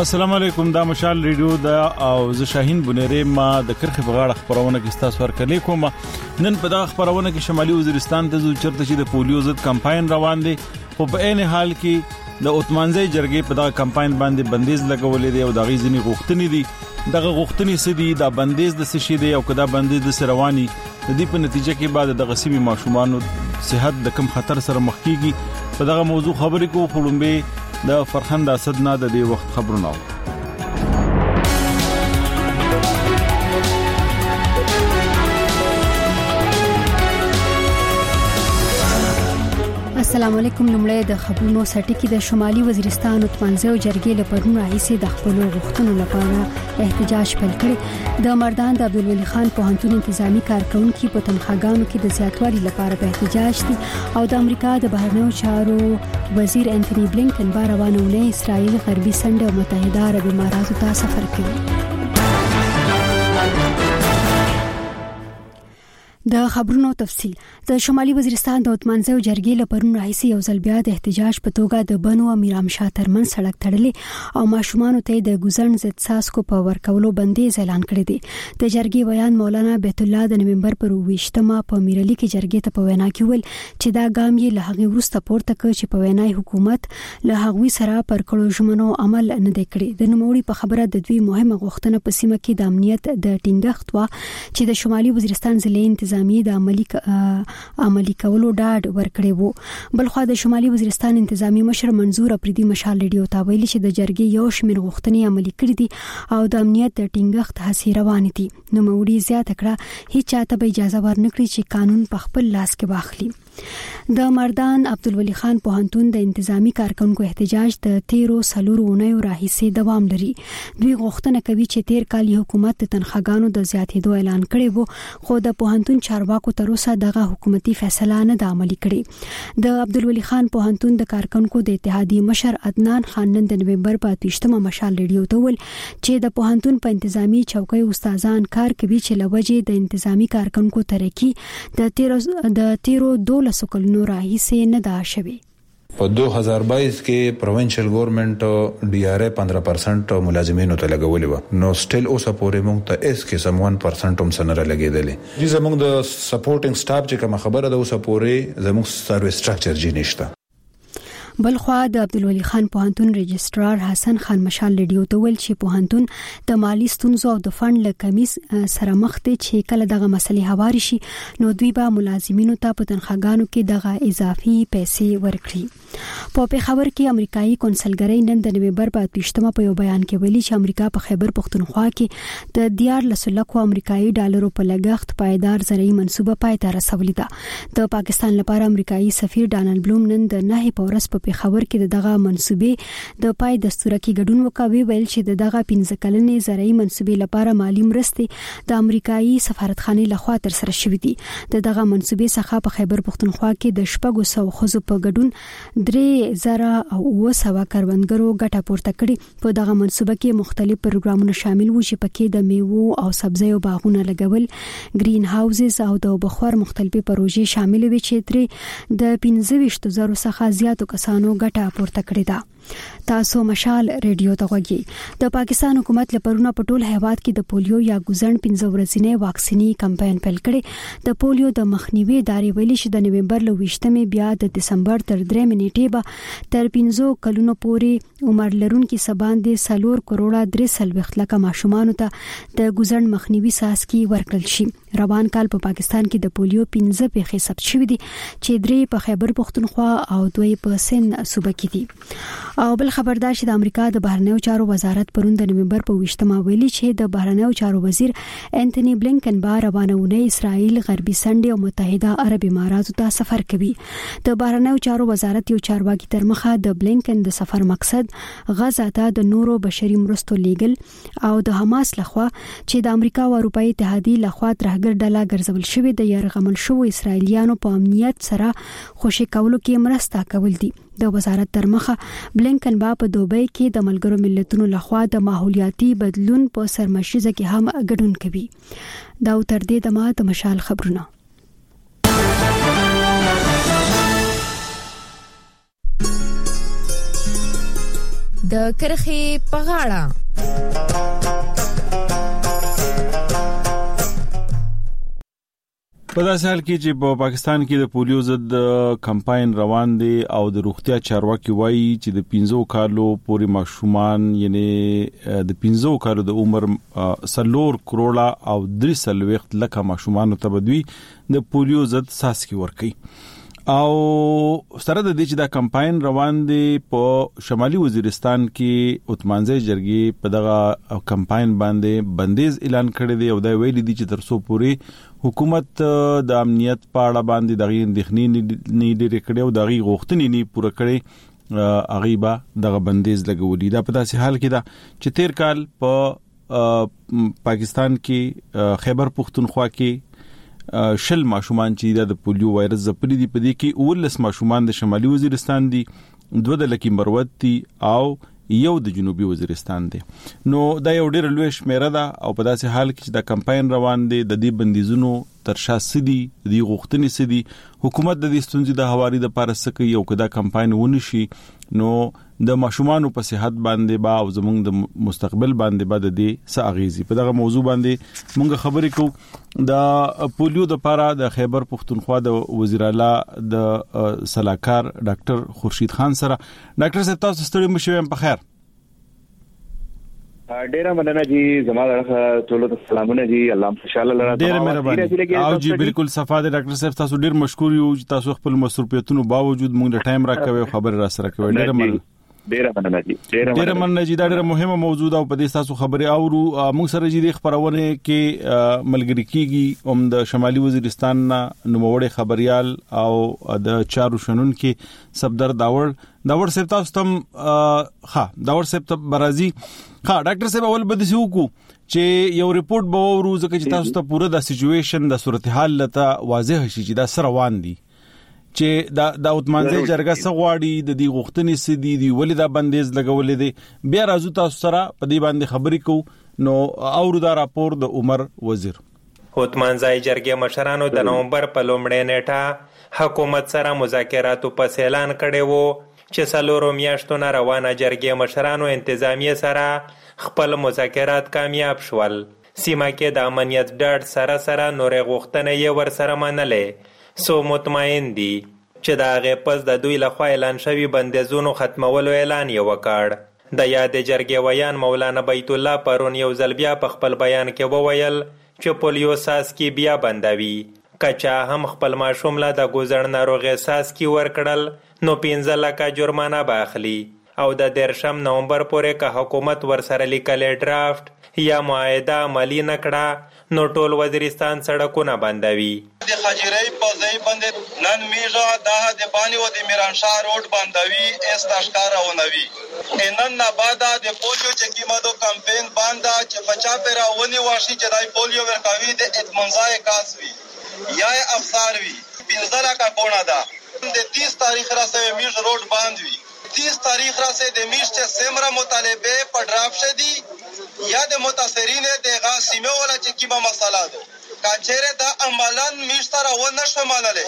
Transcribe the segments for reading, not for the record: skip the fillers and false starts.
السلام علیکم، دا مشال ریډیو دا او زه شاهین بنيري ما د کرخه بغاړه خبرونه کې تاسو ورکړې کوم. نن په دا خبرونه کې شمالي وزیرستان ته ځو چرته چې د پولیو ضد کمپاین روان دي او په عین حال کې د عثمانزي جرګې په دا کمپاین باندې بندیز لګولې دي او د غیزنی غوښتنې دي. دغه غوښتنې سدي دا بندیز د سشي دي او کدا بندیز د سرواني د دې په نتیجه کې بعد د غسیمي ماشومان صحت د کم خطر سره مخ کیږي. په دغه موضوع خبرې کو خلومبه د فرخند اسدنا د دې وخت خبرونه. السلام علیکم. لمړی د خبرونو سټکی د شمالي وزیرستان عثمانزي جرګې له پرون راهیسې د خپل غوښتنو لپاره احتجاج پیل کړ. د مردان د عبدالولي خان پوهنتون انتظامی کارکونکو په تنخواګانو کې د زیاتوالي لپاره په احتجاج دي او د امریکا د بهرنیو چارو وزیر انټونی بلینکن روانونه اسرائیل غربي سند او متحده عرب اماراتو ته سفر کوي. د خبرونو تفصیل. د شمالي وزیرستان د عثمانزي جرګې له پرون راهیسې یو ځل بیا د احتجاج په توګه د بنو او میرامشاه ترمن سړک تړلې او ماشومان ته د ګوزن ضد ساسکو په ورکولو بندیز اعلان کړی دی. د جرګې بیان مولانا بیت الله د نومبر پر 28مه په میرالي کې جرګې ته په وینا کې ویل چې دا ګام یې له هغه وروسته پورته کړ چې په وینای حکومت له هغوی سره پر کړو ژمنو عمل نه دی کړی. د نوموړي په خبره د دوی مهمه غوښتنه په سیمه کې د امنیت د ټینګښت وا چې د شمالي وزیرستان ضلع انتظامی د عملی کولو ډاډ ورکړی وو. بلخو د شمالي وزیرستان انتظامی مشر منظور اپریدي مشال ریډیو ته ویلي چې د جرګې یو شمېر غوښتنې عملي کړې دي او د امنیت د ټینګښت هڅې روانې دي. نوموړي زیاته کړه هیڅ چاته به اجازه ورنکړي چې قانون په خپل لاس کې واخلي. د مردان عبدالولي خان پوهنتون د انتظامی کارکونکو احتجاج د 13 اونیو راهیسې دوام لري. دوی غوښتنه کوي چې تیر کال حکومت د تنخواګانو د زیاتېدو اعلان کړی وو خو د پوهنتون چارواکو تر اوسه دغه حکومتي فیصله نه د عملي کړې. د عبدالولي خان پوهنتون د کارکونکو د اتحادیې مشر عدنان خان نن د نومبر په 28مه مشال ریډیو ته ویل چې د پوهنتون په انتظامی چوکۍ استادان کار کوي چې لوجه د انتظامی کارکونکو ترقی د 13 کلونو راهیسې نه دا شوی. په 2022 کې پروینشل ګورنمنت ډي ار اي 15% ملازمینو ته لګولې و. نو سټیل اوسه پورې موږ ته اس کې سم 1% هم سنره لګیدلې. زموږ د سپورټینګ سټاف چې کوم خبره ده اوسه پورې زموږ سرویس سټراکچر جې نشته. بلخو د عبدالولي خان پوهنتون رجسترار حسن خان مشال ریډیو ته ویل چې پوهنتون د مالی ستونزو او د فند له کمی سره مخ دي چې کله دغه مسلې هواري شي نو دوی به ملازمینو ته په تنخواګانو کې دغه اضافي پیسې ورکړي. په پیښور کې امریکایي کونسلګرۍ نن د نومبر په 28مه په یو بیان کې ویلي چې امریکا په خیبر پختونخوا کې د 14 لک امریکایي ډالرو په لګښت پایدار زرعي منصوبه پای ته رسولې ده. د پاکستان لپاره امریکایي سفیر ډانلډ بلوم نن د 9 پورس په پیښور کې دغه منصوبې د پای دستور کې ګډون وکوي. ویل چې دغه 15 کلنې زرعي منصوبې لپاره مالی مرستې د امریکایي سفارتخانې لخوا تر سره شوې دي. دغه منصوبې څخه په خیبر پختونخوا کې د 600 خزو په ګډون 3,900 کروندګرو ګټه پورته کړې. په دغه منصوبه کې مختلف پروګرامونه شامل وو چې پکې د میوو او سبزیو باغونه لګول، گرین هاوسز او د بخور مختلفې پروژې شامل وي چې تر د 25,000 څخه زیاتو کسانو ګټه پورته کړې ده. تاسو مشال ریډیو ته غوږی. د پاکستان حکومت لپاره په ټول هیواد کې د پولیو یا ګوزن 15 ورځې واکسینی کمپاین پیل کړي. د پولیو د مخنیوي ادارې ویلي چې د نومبر له 28مې بیا د دسمبر تر 3 نیټې به تر 15 کلونو پورې عمر لرونکو سباندې 4 کروڑه 3 لک ماشومان ته د ګوزن مخنیوي ساسکي ورکړل شي. روان کال په پاکستان کې د پولیو 15 پیښې ثبت شوې دي چې 3 په خیبر پختونخوا او 2 په سند صوبه کې دي. او بل خبردار چې د امریکا د بهرنیو چارو وزارت پرون د نومبر په 28مه ویلي چې د بهرنیو چارو وزیر انټونی بلینکن روانونه اسرائیل غربي سند او متحده عرب اماراتو ته سفر کوي. د بهرنیو چارو وزارت یو چارواکي تر مخه د بلینکن د سفر مقصد غزا ته د نورو بشري مرستو لیږل او د حماس لخوا چې د امریکا او اروپאי اتحادیې لخوا ترهګر ډله ګرځول شوې د يرغمل شو اسرایلیانو په امنیت سره خوشی کولو کې مرسته کول دي. د وزارت تر مخه بلینکن په دوبۍ کې د ملګرو ملتونو لخوا د ماحولیاتي بدلون په سرمشریزه کې هم ګډون کوي. دا تر دې دمه د مشال خبرونه. د کرخې په غاړه. په داسې حال کې چې په پاکستان کې د پولیو ضد کمپاین روان دی او د روغتیا چارواکي وایي چې د 15 کالو پورې ماشومان یعنی د 15 کالو د عمر 4 کروڑه او 3 لکه ماشومان ته بدوي د پولیو ضد ساسکی ورکي او سره د دې چې دا کمپاین روان دی په شمالي وزیرستان کې اتمانځي جرګي په دغه کمپاین باندې بندیز اعلان کړی دی او دا ویل دي چې ترڅو پورې حکومت د امنیت په اړه باندې دغه اندېښنې نه لري کړي او دغه غوښتنې نه پوره کړي غیبه دغه بندیز لګولې دا په داسې حال کې دا چې تیر کال په پاکستان کې خیبر پختونخوا کې شل ماشومان چې د پولیو وایرس زپلي دي په دې کې 19 ماشومان د شمالي وزیرستان دي 2 د لکی مروت دي او یو د جنوبي وزیرستان دی. نو دا یو ډېر لوی شمیره ده او په داسې حال کې چې دا کمپاین روان دی د دې بندیزونو ترشا سدي د غوښتنې سدي حکومت د دې ستونزې د حواري د پاره سکه یو کدا کمپاین ونشي نو د ماشومان په صحت باندې با او زموږ د مستقبل باندې با د دې ساغيزي په دغه موضوع باندې مونږ خبرې کوو د پولیو د پاره د خیبر پختونخوا د وزیر اعلی د صلاحکار ډاکټر خورشید خان سره. ډاکټر صاحب تاسو ستړي مشوي په خیر. ډیره مننه جی زموږ ټول ته سلامونه جی الله خوشاله لره ډیره مهرباني او جی بالکل صفاده ډاکټر صاحب تاسو ډیر مشکور یو چې تاسو خپل مصروفیتونو باوجود موږ د ټایم راکوي خبر را سره کوي. ډیره مننه جی ډیره ډیره مهمه موضوع ده او په دې تاسو خبرې اورو موږ سره جی د خبرونه کې ملګری کیږي هم د شمالي وزیرستان نوموړی خبريال او د چارو شنن کې صفدر داور صاحب تاسو تم داور صاحب ته برازي ډاکټر صاحب اول بده سې وکړو چې یو ریپورت به ورو ځکه چې تاسو ته پوره د سچويشن د صورتحال لته واضح شي چې دا سره روان دي چې دا اتمانځي جرګه سغواړي د دې غوښتنې سدي دی ولې دا بندیز لګولې دي بیا راځو تاسو سره په دې باندې خبرې کوو نو اورو دا راپور د عمر وزیر. اتمانځي جرګې مشرانو د نومبر په لومړۍ نیټه حکومت سره مذاکراتو په اعلان کړي وو چې څلورو میاشتو نه روانه جرګې مشرانو انتظامیه سره خپل مذاکرات کامیاب شول. سیمه کې د امنیت ډاډ سره نورې غوښتنې یې ورسره منلې سو مطمئن دي چې د هغې پس د دوی لخوا اعلان شوي بندیزونو ختمولو اعلان یې وکړ. د یادې جرګې ویان مولانا بیت الله پرون یو ځل بیا په خپل بیان کې وویل چې پولیو ساسکي بیا بندوي که چا هم خپل ماشوم له د ګوزړ ناروغۍ ساسکي ورکړل نو 15 لکه جرمانه به اخلي او د 13 نومبر پورې که حکومت ورسره لیکلې ډرافټ یا معاهده عملي نه کړه نو ټول وزیرستان سړکونه بندوي. د خجیرې په ځای باندې نن میږه د بانی او د میرانشاه روډ بندوي استاشکارونوي نن نه بعد د پولیو چې کیمادو کمپاین باندې چې بچا پیرا ونی واشي چې دای پولیو ورکوي د اتمنځای کاسوي یا افسر وی 15 لکه کونه ده د 30 تاریخ را سره میش روډ باندې 30 تاریخ را سره د میش چې سمره مطالبه په ډراف شدي یا د متاثرین د غاسمه ولا چې کیما مساله ده کاچره دا عملاً میش سره و نشو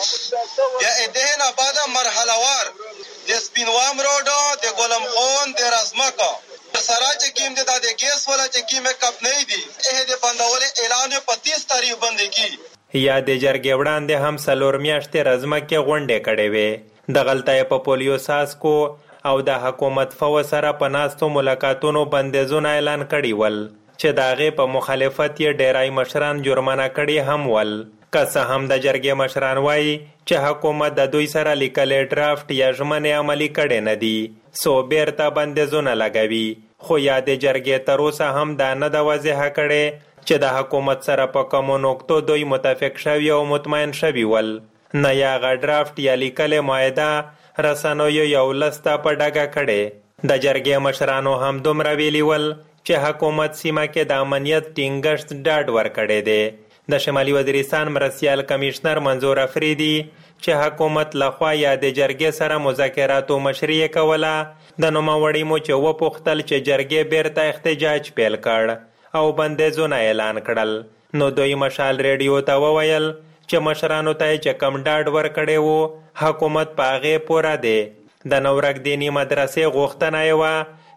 مانلې یا اده نه بعد مرحله وار د سپینوام روډ د ګولم خون د رسمکا سره چې کیم د ګیس ولا چې کیمه کپ نه دی د بندول اعلان په 30 تاریخ باندې کی یا د جرګې وړاندې هم څلور میاشتې رزمکې غونډې کړې وې. د غلطۍ په پولیو ساسکو او د حکومت فو سره په ناستو ملاقاتونو بندیزونه اعلان کړي ول چې د هغې په مخالفت یې ډیری مشران جرمانه کړي هم ول. که څه هم د جرګې مشران وایي چې حکومت د دوی سره لیکلې ډرافټ یا ژمنې عملي کړي نه دي سو بیرته بندیزونه لګوي خو یا د جرګې تر اوسه هم دا نه ده واضحه کړې چې د حکومت سره په کومو نقطو دوی متفق شوي او مطمئن شوي ول نه یا هغه ډرافټ یا لیکلې معاهده رسنیو یو لسته په ډاګه کړې. د جرګې مشرانو هم دومره ویلي ول چې حکومت سیمه کې د امنیت ټینګښت ډاډ ورکړی دی. د شمالي وزیرستان مرستیال کمیشنر منظور افریدي چې حکومت لخوا یا د جرګې سره مذاکراتو مشري کوله د نوموړي مو چې وپوښتل چې جرګې بیرته احتجاج پیل کړ او بندیزونه اعلان کړل نو دوی مشال ریډیو ته وویل چې مشرانو ته چې کم ډاډ ورکړی وو حکومت په هغې پوره دی. د نورک دینی مدرسې غوښتنه یې وه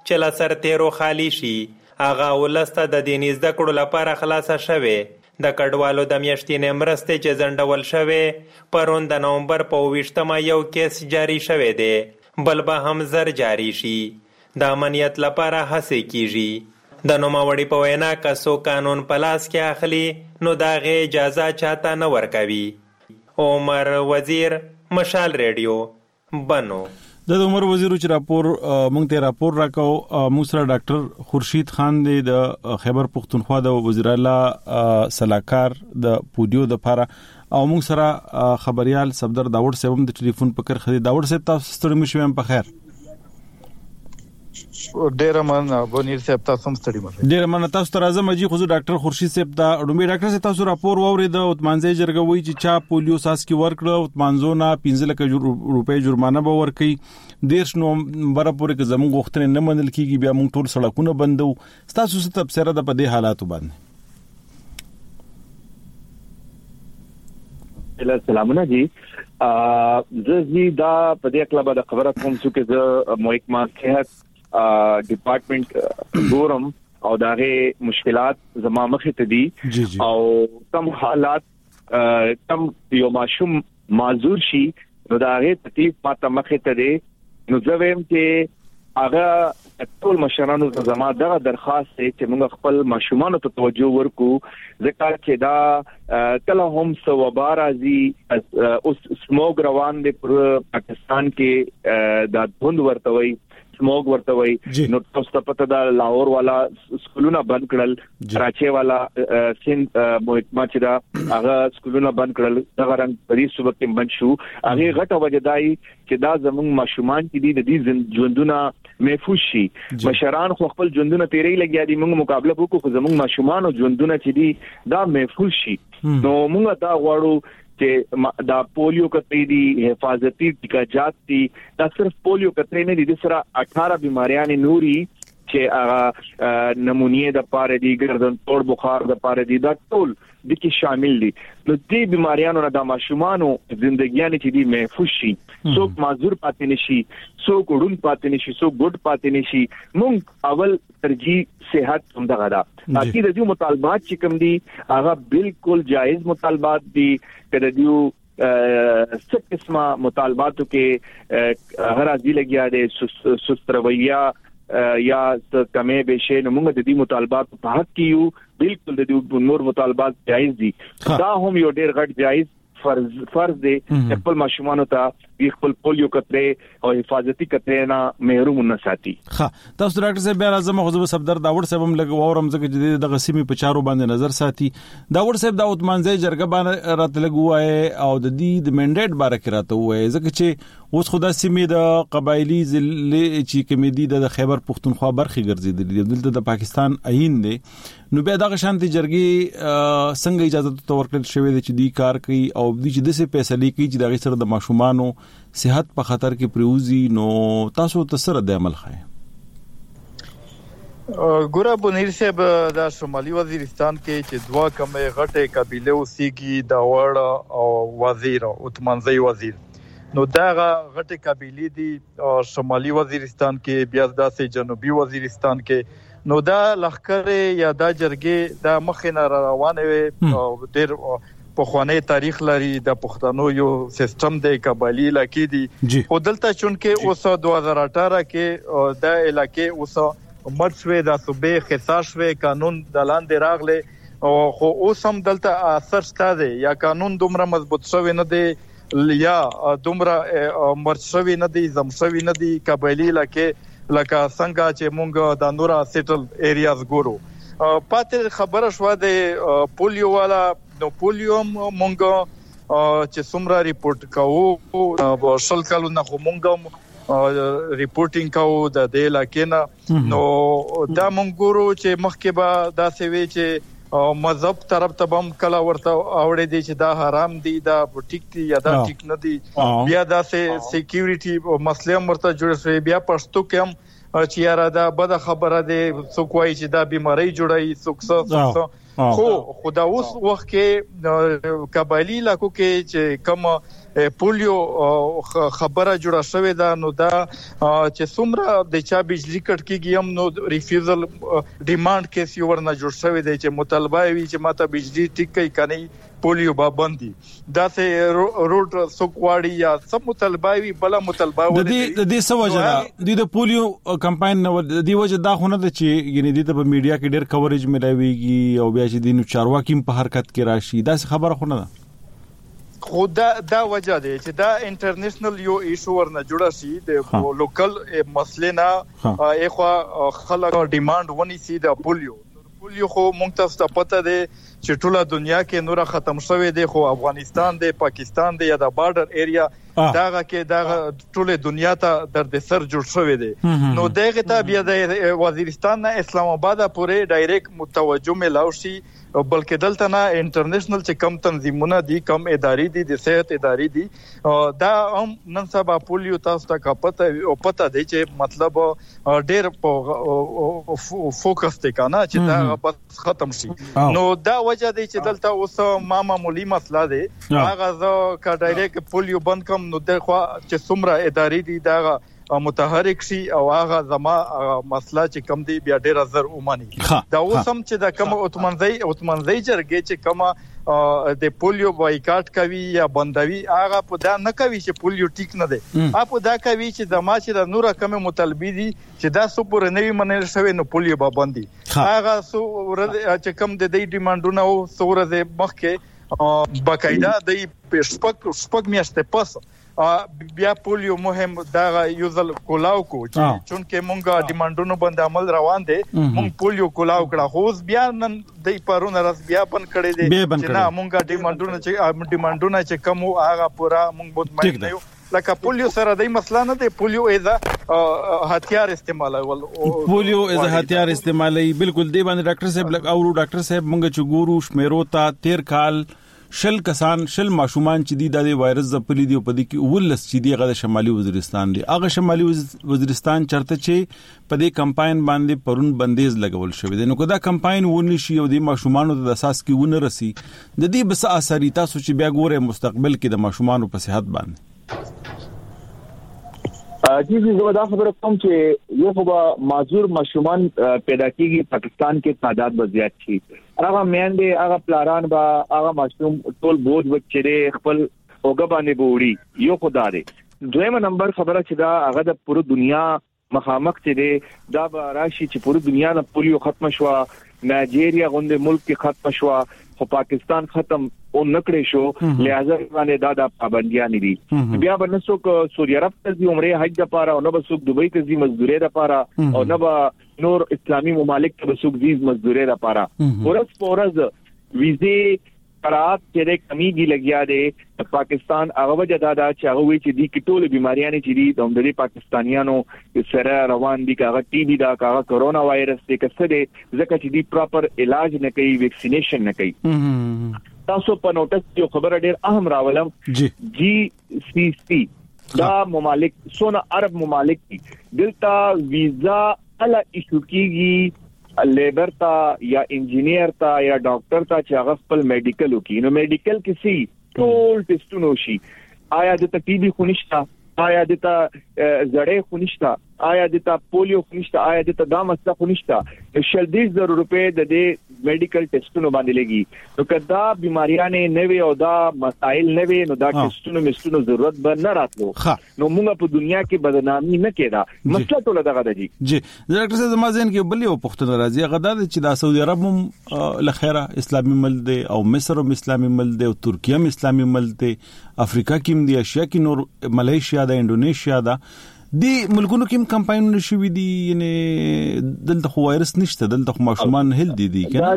چې له سرتیرو خالی شي. هغه ولسته د دیني زده کړو لپاره خلاصه شوې. د کډوالو د میاشتې مرستې چې ځنډول شوې پرون د نومبر په 28 یو کیس جاری شوی دی، بل به هم زر جاری شي. د امنیت لپاره هڅې کیږي. د نوموړي په وینا که څوک قانون په لاس کې اخلي نو د هغې اجازه چاته نه ورکوي. عمر وزیر، مشال ریډیو، بنو. د عمر وزیر چې راپور مونږ ته راپور راکاو، موږ سره ډاکټر خورشید خان دی د خیبر پختونخوا د وزیر اعلی صلاحکار د پوډیو د لپاره، او موږ سره خبريال صفدر داوود صاحب د ټلیفون په کرخه دی. داوود صاحب تاسو ستړي مشوم په خیر؟ ډیر من بونیر صاحب تاسو هم ستړي مشه. ډیر من تاسو ته راځم جی. خو ډاکټر خورشید صاحب دا ډومبي ډاکټر صاحب تاسو راپور واورید د اتمانځي جرګوي چې چا پولیو ساس کې ورکړه اتمانځو نه 15 لک روپۍ جرمانه به ورکړي. 10 نومبر پورې که زموږ غوښتنې نه منل کیږي بیا موږ ټول سړکونه بندو. تاسو څه تبصره ده په دې حالاتو باندې؟ سلامونه جی. زه دا په دې اړه به خبره کوم چې زه محکمه صحت ډپارټمنټ ګورم او داغه مشکلات زما مخې ته دي او کم حالات کم یو ماشوم معذور شي نو داغه تکلیف ماته مخې ته دي. نو زه ویم چې هغه ټول مشرانو ته زما دغه درخواست دی چې موږ خپل ماشومانو ته توجه ورکو، ځکه چې دا کله هم سوبا راځي. اوس سموګ روان دی پر پاکستان کې، دا دھند ورتوي سموګ ورتوي. نو تاسو پته دا لاهور والا سکولونه بند کړل، کراچي والا سند محکمه چې دا هغه سکولونه بند کړل، دا رنګ پرې صوبه کې بند شو. هغه غټه وجه دی چې دا زموږ ماشومان چې دي د دې ژوندونه محفوظ شي. مشران خو خپل ژوندونه تیرې لګیا دي، موږ مقابله وکړو خو زموږ ماشومان او ژوندونه چې دي دا محفوظ شي. نو موږ دا غواړو چې دا پولیو کترې دي، حفاظتي ټیکاجات دي، دا صرف پولیو کترې نه دي، د سره 18 بیماریاں نوري چې نمونیه د پاره دي، ګردن توړ بخار د پاره دي، دا ټول د کې شامل دي. نو دې بیماریانو نه د ماشومانو ژوندګیان چې دي محفوظ شي، څوک معذور پاتې نشي، څوک وډون پاتې نشي، څوک ګډ پاتې نشي. مونږ اول ترجیح صحت هم دغه دا باقي د دې مطالبات چې کوم دي هغه بالکل جایز مطالبات دي. کله دیو څه قسمه مطالباتو کې هر ازي لګیا دي، سست رویه یا کمې بشه. نو موږ د دې مطالبات په حق کې یو، بالکل د دې نور مطالبات جایز دي. دا هم یو ډېر غټ جایز فرض دی چې خپل ماشومان ته خپل پولیو کترې او حفاظتي کترې نه محروم نه ساتي. ها تاسو ډاکټر صاحب بیا راځم. خو زه صفدر داوود صاحب هم لګورم ځکه چې د غسیمې په چارو باندې نظر ساتي. داوود صاحب د اتمانځي جرګه باندې راته لګوای او د دې د منډیټ باره کې راته وای، ځکه چې اوس خدا سیمې د قبایلی ضلع چې کمیدي د خیبر پختونخوا برخه ګرځیدلې، دلته د پاکستان عین دی. نو بیا دغه شانتي جرګي څنګه اجازه تو ورکړل شوې ده چې دی کار کوي او د چې د څه فیصله کوي چې دغه سره د ماشومانو صحت په خطر کې پریوزي. نو تاسو ته سره د عمل خای ګوره بونیر صاحب د شمالي وزیرستان کې چې دوا کمه غټه قبيله اوسېږي دا وړ او وزیر اتمانځي وزیر، نو داغه غټه قبيله دي شمالي وزیرستان کې، بیا د جنوبي وزیرستان کې. نو دا لخر یا دا جرګه دا مخینه روانه وي او ډېر په خوانه تاریخ لري. د پښتنو یو سیستم د قبایلی علاقې دي، خو دلته چونکه اوس 2018 کې د علاقې اوس مرشوي د صوبې خصاصوي قانون د لاندې راغله، خو اوس هم دلته اثر شته یا قانون دومره مضبوط شوی نه دی یا دومره مرشوي نه دی، زمشوي نه دی قبایلی علاقې لکه څنګه چې مونږ د نورا سیټل ایریاز ګورو. پاتې خبره شو د پولیو والا، نو پولیو مونږ چې څومره ریپورت کوو شل کالو نه خو مونږ ریپورټینګ کوو د دې علاقې نه. نو دا مونږ ګورو چې مخکې به دا سوي چې مذهب طرف ته بم کلا ورته اورې دي چې دا حرام دي، دا ټیک دي یا دا ټیک نه دي. بیا دا سکیورټي مسله مرته جوړ شوی، بیا پښتو کې هم چې یاره دا بد خبره ده، څوک وایي چې دا بیماری جوړي، څوک خو دا اوس وخت کې قبایلی علاقو کې چې کوم پولیو خبره جوړه شوې ده نو دا چې څومره د چا بجلی کټ کېږي هم نو ریفیوزل ډیماند کیس یو ورنه جوړ شوی دی چې مطالبه وي چې ماته بجلی ټیک کوي کني پولیو باندې دا سه روټ سوکواړي یا سب مطالبه وي بل مطالبه و د سوجره د پولیو کمپاین د وجه دا خونه د چې یعنی د میډیا کې ډېر کوریج ملويږي او بیا چې د نو چارواکي په حرکت کې راشي دا خبره خونه ده خو دا وجه دی چې دا انټرنیشنل یو ایشو ورنه جوړه شي د لوکل مسلې نه اخوا خلک ډیماند ونی سي د پولیو خو مونږ ته پته دی چې ټوله دنیا کې نور ختم شوی دی خو افغانستان دی پاکستان دی یا د بارډر ایریا داغه کې داغه ټوله دنیا ته درد سر جوړ شوی دی نو دغه ته بیا د وزیرستان نه اسلام آباد پورې ډایرکټ متوجه ملاو شي بلکې دلته نه انټرنیشنل چې کم تنظیمونه دي کم ادارې دي د صحت ادارې دي دا هم نن سبا پولیو تاسو ته پته دی چې مطلب ډېر فوکس ته کنه چې دا بس ختم شي نو دا وجه دی چې دلته اوس معمولی مسله دی هغه ځکه کا ډایرکټ پولیو بند کوم نو دغه چې څومره ادارې دي دا متحرک شي او هغه زما مسله چې کم دی بیا ډیر زر اومانی دا اوسم چې دا کوم اتمنځي جرګې چې کوم د پولیو بایکاټ کوي یا بندوي هغه په دا نه کوي چې پولیو ټیک نه دی اپ دا کوي چې زما چې د نور کوم مطالبه دي چې دا سو پر نوی منل شوی نو پولیو باندې هغه سو چې کم د دې ډیماندونه او سورزه مخکې باقاعده د شپږ میاشتې پس بیا پولیو مهم دا یوزل کولاو کو چونکه مونږه ډیماندونو باندې عمل روان دي مونږ پولیو کولاو کړه خو بیا نن د پرونه راس بیا پن کړي دي چې نه مونږه ډیماندونه چې کوم هغه پورا مونږ مطمئن نه یو لکه پولیو سره د مسله نه دی پولیو از هتیار استعمالول پولیو از هتیار استعمالي بالکل دی باندې ډاکټر صاحب او ډاکټر صاحب مونږ چې ګورو شمیرو تا 13 کال شل کسان شل ماشومان چې دی د وایرس زپلی دی په دې کې ولس چې دی غو شمالي وزیرستان دی هغه شمالي وزیرستان چرته چې په دې کمپاین باندې پرون بندیز لګول شوی دی نو کدا کمپاین ونی شي او د ماشومان د اساس کې ونه رسی د دې بس اثر تاسو چې بیا ګوره مستقبل کې د ماشومان په صحت باندې جی زه دا خبره کوم چې یو خو معذور ماشومان پیدا کیږي پاکستان کې تعداد به زیات شي هغه میندې هغه پلاران با هغه ماشوم ټول بوج وچره خپل اوګه باندې بوړي یو خدا دې دویمه نمبر خبره چې دا هغه د پوره دنیا مخامخ چې دا به راشي چې پوره دنیا نه پولیو ختم شو نایجیریا غونډه ملک کې ختم شو خو پاکستان ختم او نکړې شو لہذا باندې دا پابندیاں دي بیا بنسو کو سعودي عرب ته دی عمره حج لپاره او نه بسوک دوبۍ ته دی مزدوري لپاره او نه نور اسلامي ممالک ته بسوک دی مزدوري لپاره ورځ ویزه قرات چې کمیږي لګیا دی پاکستان هغه وجه دا چې هغه وی چې دی کټول بیماریاں چې دي د عمرې پاکستانیانو سره روان دي کاغه ټي بي دا کاغه کرونا وایرس دې کسه دي ځکه چې دی پراپر علاج نه کوي ویکسینیشن نه کوي تاسو په نوټس یو خبره ډیر اهم راولم جی سی سی دا ممالک سونه عرب ممالک دي دلته ویزا الا ایشو کیږي لیبر تا یا انجینیر تا یا ډاکټر تا چې هغه خپل میډیکل وکړي نو میډیکل کې سي ټول ټیسټونه شي آیا د ټي بي خونښت آیا د زړې خونښت آیا د پولیو خونښت آیا د دامسته خونښت 100,000 روپے د دې میډیکل ټیسټونو باندې لګي نو کدا بیماریاں نه وي او دا مسائل نه وي نو دا ټیسټونو ضرورت به نه راتلو نو موږ په دنیا کې بدنامي نه کېدا مسله ټول دغه دی جی ډاکټر صاحب زمازن کې بل یو پښتنه راځي غدا چې د سعودي عرب لخيره اسلامي ملک دی او مصر هم اسلامي ملک دی او ترکیه هم اسلامي ملک دی افریقا کې هم دی اشیا کې نور ملایشیا دا انډونیشیا دا دی ملکونو کې کمپاین نشوي دي یعنی دلته خو وایرس نشته دلته ماشومان هل دي کنه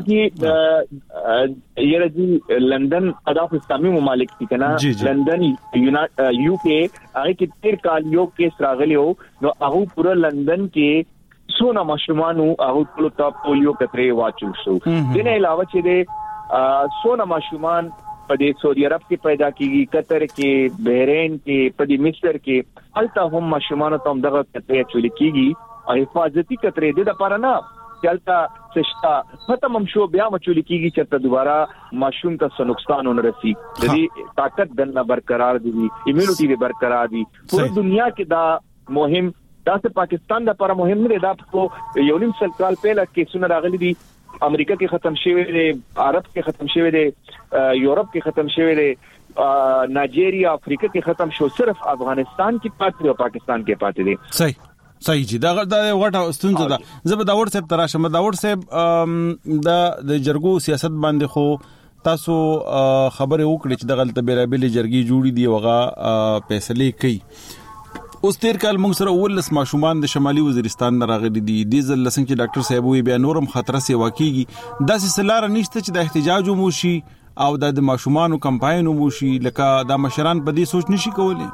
یره دي لندن اډاف اسلامي ممالک دي کنه لندن یو کې هغه کې 13 کال یو کې راغلیو نو هغه پورا لندن کې سونه ماشومان هغه ټول ته پولیو کترې واچو شو دنه علاوه چې دي سونه ماشومان په دې سعودي عرب کې پیدا کیږي قطر کې بحرین کې په دې مصر کې الته هم ماشومان ته دغه کترې چول کیږي او حفاظتي کترې د لپاره نه چلتا سشتا ختم هم شو بیا مچول کیږي چې دوباره ماشوم ته نقصان ونرسي د دې طاقت دنه برقرار دي ایمونټي برقرار دي ټول دنیا کې دا مهم دا چې پاکستان د لپاره مهم نه دی دا په یو نیم سل کال پهله کې سونه راغلي دي امریکا کې ختم شوی دی عرب کې ختم شوی دی یورپ کې ختم شوی دی نایجیریا افریقا کې ختم شو صرف افغانستان کې پاتې دی او پاکستان کې پاتې دی صحیح جی دا وټه ستونزه ده زه به دا ور صاحب تراشم دا ور صاحب د جرګو سیاست باندې خو تاسو خبره وکړه چې د غلطه بیلابل جرګي جوړي دی وغه فیصله کوي اوس تیر کال موږ سره ولس ماشومان د شمالي وزیرستان نه راغلي دي د ځل څنګه ډاکټر صاحب وی بیا نورم خطر سي واقعي د سلار نشته چې د احتجاج مو شي او د ماشومانو کمپاین مو شي لکه د مشران په دې سوچ نشي کولای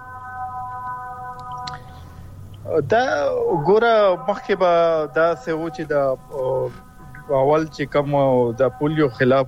دا ګوره مخکې به دا څه و چې د اول چې کوم د پولیو خلاف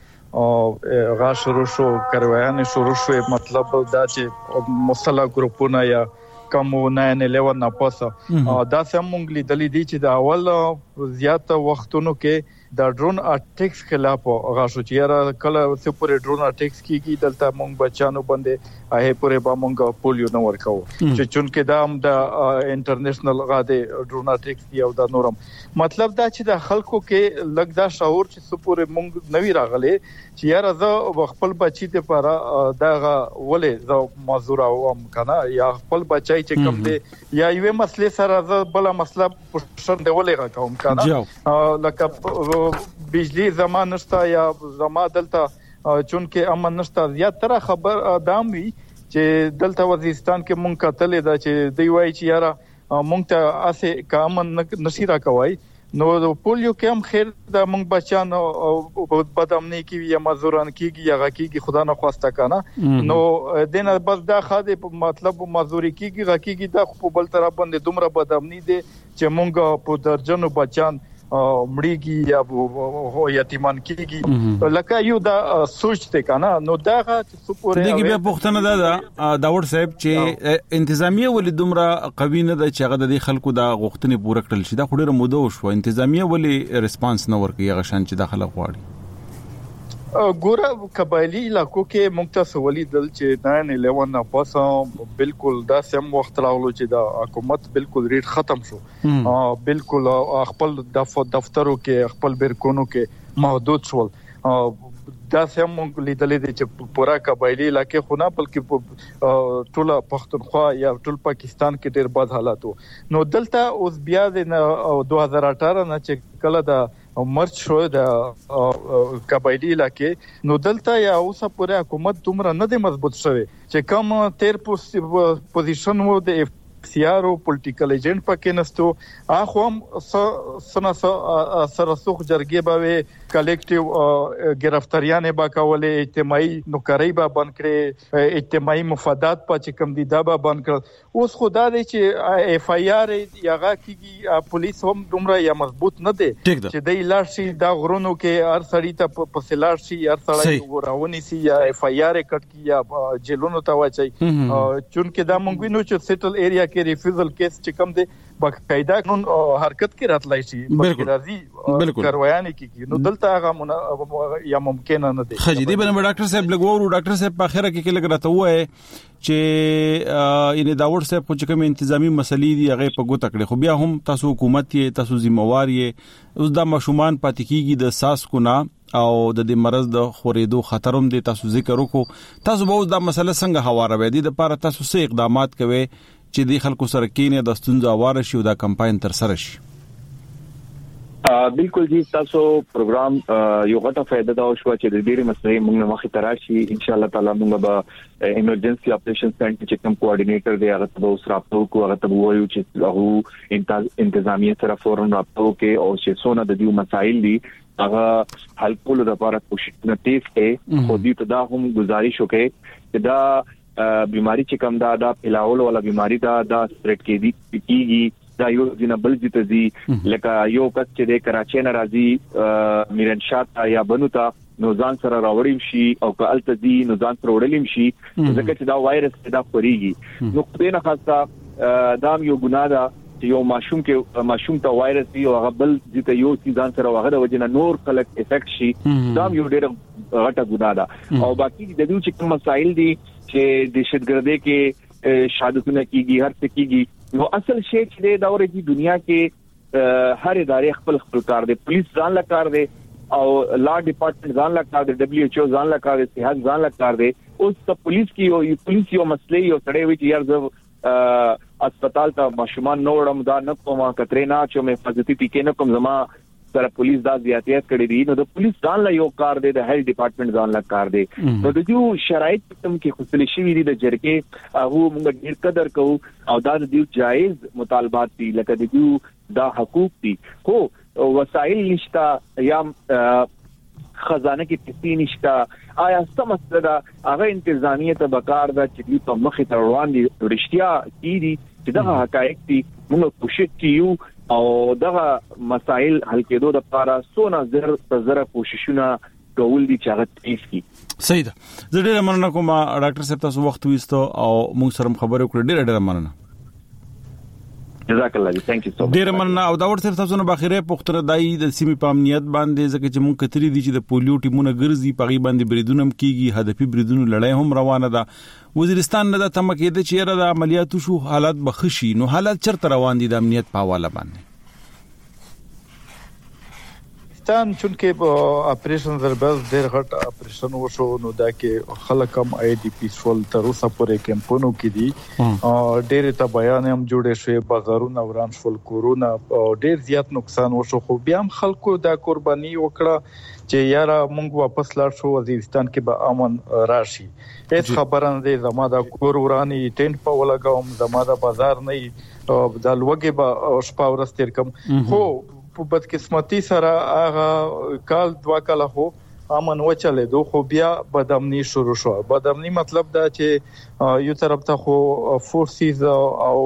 غا شروع شو کاروایان شروع شو مطلب دا چې مسلح ګروپونه یا کوم 9/11 نه پاسه دا سمونګ لیدلې دي چې د اول زیات وختونو کې د ډرون اټیکس خلاف غاښو چې را کله څه پورې ډرون اټیکس کیږي دلته مونږ بچانو باندې هغه پورې به مونږ پولیو نه ورکاو چې چونکې دا هم د انټرنیشنل غاده ډرون اټیکس دی او دا نورم مطلب دا چې د خلکو کې لګ دا شعور چې څه پورې مونږ نوی راغلي چې یاره زه خپل بچی ته پر دا ولې زه معذور اوم کنه یا خپل بچی چې کوم دی یا یوه مسلې سره زه بل مسله پښتون دی ولې راکوم کنه لکه بجلی زمان نشتا یا زما دلته چونکه امن نشتا زیات تر خبر ادم وی چې دلته وزیرستان کې مونږ کتلې دا چې دی وای چې یاره مونږ ته اسه کامن نشي راکوي نو پولیو کې هم خیر د مونږ بچان او بدامنی کې یا مزوران کېږي یا غکیږي خدا نه خواسته کنه نو دینه بس دا خاطر مطلب مزوري کېږي غکیږي دا په بل طرف باندې دومره بدامنی دي چې مونږ په درجنو بچان مړیږي یا یتیمان کېږي لکه یو دا سوچ ته کنه نو دا چې سپورې دغه بیا پښتنه دا داور صاحب چې انتظامیه ولې دومره قوي نه ده چې هغه د خلکو دا غوښتنې پوره کړل شي دا خوري موده وشو انتظامیه ولې ریسپانس نه ورکړي هغه شان چې داخله غواړي ګوره قبایلی علاقو کې مختص ولیدل چې 9/11 نه پاسه بالکل دا سم وخت راغلو چې د حکومت بالکل ریټ ختم شو بالکل خپل دفترو کې خپل بیرکونو کې محدود شول دا سم لیدلې چې پورا قبایلی علاقې خو نه بلکې ټول پښتونخوا یا ټول پاکستان کې ډېر بد حالات وو نو دلته اوس بیا د 2018 نه چې کله د مرچ شو د قبایلی علاقې نو دلته یا اوسه پورا حکومت دومره نه دی مضبوط شوی چې کوم تیر پوزیشن وو د سیار او پولیټیکل ایجنټ پکې نستو اخو هم سره سوخ جرګې باوي کلیکټیو گرفتاریانه با کولې اجتماعي نوکرۍ با بند کړې اجتماعي مفادات په کم دي دا با بند کړ اوس خدا دې چې اف آی آر یاغه کیږي پولیس هم دومره یا مضبوط نه دي چې د لارشي دا غرونو کې هر سړی ته په سلارشي هر سړی ورونی سي یا اف آی آر کټ کی یا جیلونو ته واچي چونکه دا مونږ وینو چې سیټل ایریا کې ریفیوزل کیس چې کوم دی باقاعده قانون حرکت کې راتلای شي بلکې راځي کاروایانه کیږي نو دلته هغه یا ممکن نه دی خجدي بنه ډاکټر صاحب لګورو ډاکټر صاحب په اخره کې لګ راته وای چې ان داور صاحب په کوم انتظامی مسلې دی هغه په ګوت کړي خو بیا هم تاسو حکومت یې تاسو ذمہوار یې اوس د مشومان پاتې کیږي د ساس کو نه او د دې مرز د خورېدو خطرم دي تاسو ذکر وکړو تاسو به دا مسله څنګه هواره وې دي د لپاره تاسو څه اقدامات کوي چې د خلکو سره کېنه د ستونزو اواره شي او دا کمپاین تر سره شي بالکل جی تاسو پروګرام یو غټه فائدہ دا شو چې د ډېری مسلې موږ مخې ته راشي ان شاء الله تعالی موږ به ایمرجنسي اپریشن سنټر چې کوم کوارډینیټر دی هغه ته اوس رابطه کوو هغه ته وایو چې هغه انتظامیه سره فورن رابطه کوي او چې څونه د دې مسایل دي هغه حل کولو لپاره کوشش نه تیز کوي خو دې ته دا هم گزارش وکړي چې دا بیماری چې کوم دا پلاول ولا بیماری دا سپریډ کیږي دا یو ځنه بل ځته دي لکه یو کس چې د کراچۍ نه راځي میرن شاه یا بنوتا نو ځان سره راوړیم شي او کالته دي نو ځان سره وړلیم شي ځکه چې دا وایرس دا خوريږي نو په نه خاصه دا یو ګناه ده یو ماشوم ته وایرس دی او هغه بل د یو ځان سره هغه د وجنه نور خلک افیکټ شي دا یو ډېر غټه ګناه ده او باقي د دې چې کوم مسایل دي چې د دهشتګردۍ کې شهادتونه کیږي هر څه کیږي نو اصل شی چې د دورې دی دنیا کې هر ادارې خپل کار دی پولیس ځان لا کار دی او لا ډپارټمنټ ځان لا کار دی WHO ځان لا کار دی صحت ځان لا کار دی اوس د پولیس یو مسلې یو سړی وی چې یار زه اسپیټال ته ماشومان نو وړم دا نه کومه کترینا چې مې حفاظتي ټیکې نه کوم زما سره پولیس دا زیاتیت کړی دي نو د پولیس ځان لا یو کار دی د هیلث ډپارټمنټ ځان لا کار دی نو د دې شرایط کوم کې خپل شي وی دي د جرګې هغه موږ ډیر قدر کوو او دا د دې جایز مطالبات دي لکه د دې دا حقوق دي خو وسایل نشتا یا خزانه کې پیسې نشتا آیا سمسته دا هغه انتظامیه ته بکار دا چې په مخې ته روان دي رښتیا کیږي چې دا حقایق دي موږ کوشش کیو او دا مسائل حل کېدو د لپاره سونه زره کوششونه کول دي چې هغه تیز کی صحیح ده زه ډېر مننه کوم ډاکټر صاحب تاسو وخت وېستو او موږ سره خبرې وکړې ډېر مننه جزاک الله جی ثانک یو سو مچ ډیر مننه او دا ورته تاسو نه باخره پختره دای د سیمې په امنیت باندې ځکه چې مونږ کتري دي چې د پولیو ټیمونه ګرځي پغي باندې بریدونه کیږي هدفي بریدونه لړۍ هم روانه ده وزیرستان نه د تمکه د چیرې د عملیاتو شو حالات بخشي نو حالات چرته روان دي د امنیت په حواله باندې پاکستان چونکه اپریشن زرباز ډېر غټ اپریشن وشو نو دا کې خلک هم آی ډی پی سول تر اوسه پورې کمپونو کې دي ډېر ته بیان هم جوړې شوې بازارونه وران شول کورونا ډېر زیات نقصان وشو خو بیا هم خلکو دا قرباني وکړه چې یاره مونږ واپس لاړ شو وزیرستان کې به امن راشي هیڅ خبره نه زما دا کور ورانی ټینټ په ولګوم زما دا بازار نه د لوګي به شپه ورځ تیر کوم خو په بدقسمتي سره هغه کال 2 کاله هو امن وچلې دوه خو بیا بدامنی شروع شو بدامنی مطلب دا چې یو طرف ته خو فورسز او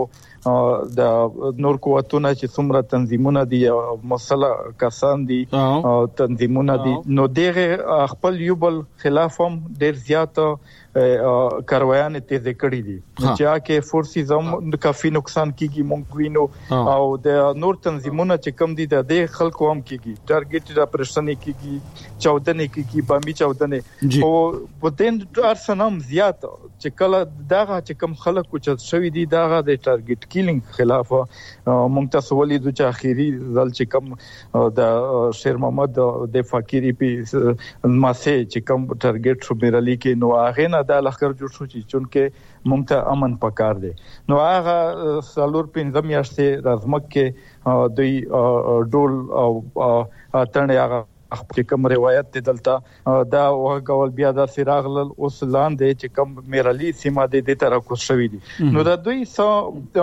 د نور قوتونه چې څومره تنظیمونه دي مسله کسان دي تنظیمونه دي نو دغه خپل یو بل خلاف هم ډیر زیات کاروایان تیز کړی دي چې کې فورسز هم کافي نقصان کیږي مونږ وینو او د نور تنظیمونه چې کم دي د خلکو هم کیږي ټارګټ اپریشن کیږي چودنه کیږي بامي چودنه او په دې ارسنام زیات چې کله دغه چې کم خلکو چې شوی دي دغه د ټارګټ کیلینګ خلاف مونږ تاسو ولیدو چې اخیری ځل چې کم د شیر محمد د فقيري په ماسه چې کم ټارګټ شو بیرلی کې نو هغه دا لخر جوړ شو چې چونکه مونږ ته امن پکار دی نو هغه سالور 15 میاشتې رازمک کې دوی ډول او تنه هغه خپل کوم روایت دلته دا وګول بیا د سراغل اوس لاندې چې کوم میرالي سیمه د طرف کو شوې دي نو دا دوی سو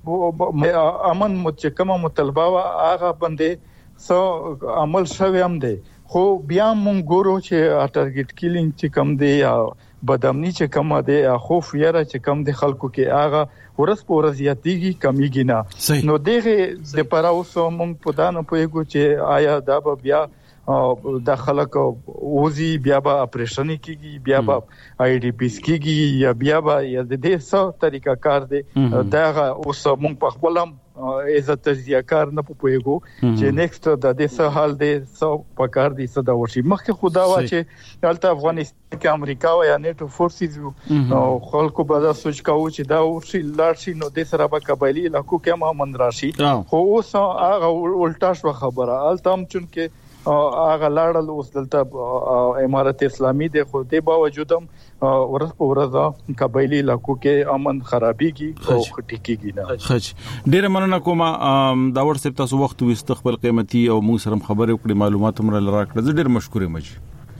امن متکمه مطالبه هغه باندې سو عمل شوی هم دی خو بیا مونږ ګورو چې ټارګټ کیلینګ چې کم دی بدامنی چې کم دی خوف یاره چې کم دی خلکو کې هغه ورس په ورځ یاتیږي کمیږي نه نو دغه د پراوسو مونږ په دانو پوهیږو چې آیا دا به بیا د خلک اوزي بیا به اپریشن کیږي بیا به آی ډی پی کیږي یا بیا به د دې څه طریقه کار دی دا اوس مونږ په خپلم عزت تجزیه کار نه پوهیږو چې نیکسټ د دې څه حال دی څه پکار دی څه دا وشي مخکې خدا وا چې دلته افغانستان کې امریکا او یا نیټو فورسز او خلکو به دا سوچ کاوه چې دا وشي لاړ شي نو د سره به قبایلی علاقو کې هم امن راشي خو اوس هغه الټا شو خبره التم چونکه هغه لاړل اوس دلته امارت اسلامي د خو دې باوجود هم ورځ په ورځ قبایلی علاقو کې امن خرابېږي او خټيږي نه خچ ډېر مننه کوم دا ورسې تاسو وخت واستقبال قیمتي او موږ سره خبرې وکړې معلومات هم راکړه ډېر مشکور یم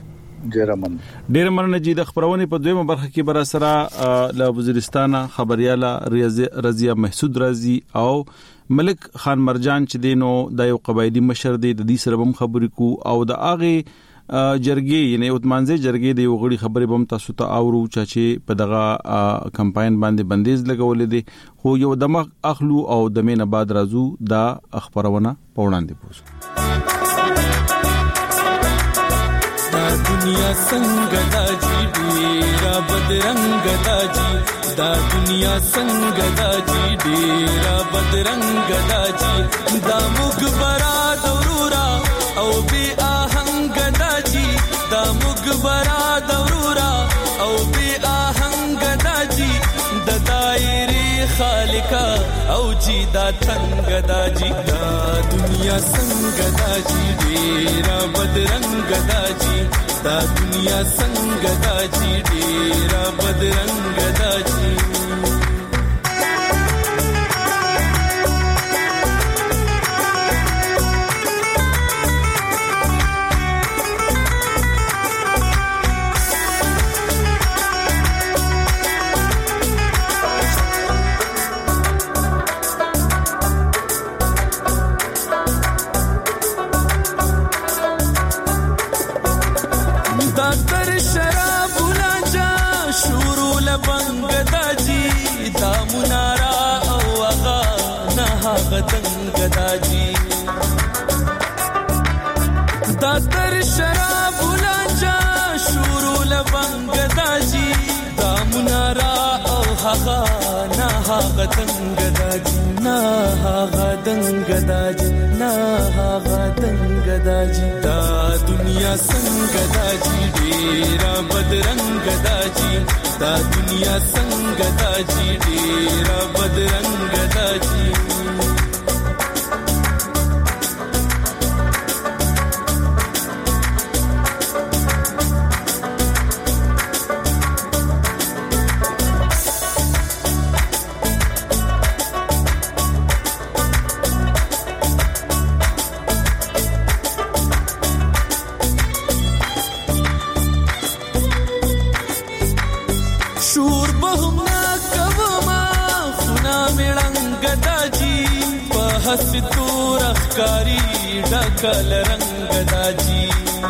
ډېر مننه جی د خبرونه په دویمه برخه کې بر سره له وزیرستان خبرياله رضیا محسود رازي او ملک خان مرجان چې دینو د یو قبایلی مشر دی د دې سره هم خبرې کو او د اغه جرګې یعنی اوتمانځي جرګې د یو غړي خبرې بم تاسو ته اورو چې په دغه کمپاین باندې بندیز لګولې دي خو یو دماغ اخلو او د مینه بعد راځو دا خبرونه پوښتنه دي دنیا څنګه دا جی ډیرا بدرنګ دا جی دا دنیا څنګه دا جی ډیرا بدرنګ دا جی دا مغبرا دورورا او بی آهنګ دا جی دا مغبرا دورورا او بی آهنګ دا جی د دایره خالقا او جی دا څنګه دا جی دا دنیا څنګه دا جی ډیرا بدرنګ دا جی دا دنیا څنګه دا جی ډیرا بدرنګ دا جی دنګ داجی دا تر شراب ولانجا شروع لبنګ داجی دا منارا او هغه نه هغه دنګ داجی نه هغه دنګ داجی نه هغه دنګ داجی دا دنیا څنګه داجی ډیرا بدرنګ داجی دا دنیا څنګه داجی ډیرا بدرنګ داجی ستور اخکاری ډکل رنگ داجی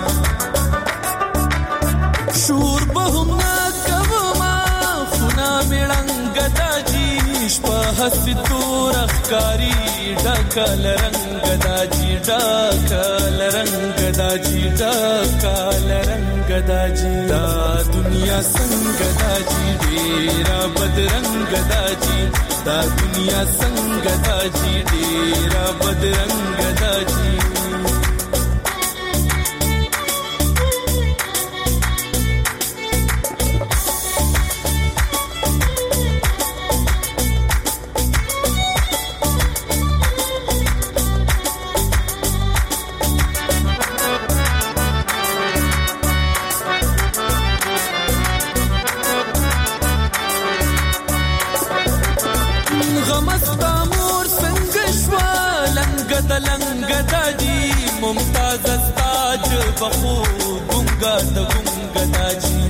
شور بهم ناکوما فنا مړنګ داجی شپه ستور اخکاری ډکل رنگ داجی ډکل رنگ داجی ډکل رنگ داجی دا دنیا څنګه داجی ډیرا بدرنګ داجی دا دنیا څنګه داجی ډیرا بدرنګ داجی لنګ داجی ممتاز استاج بخو ګنګا د ګنګا داجی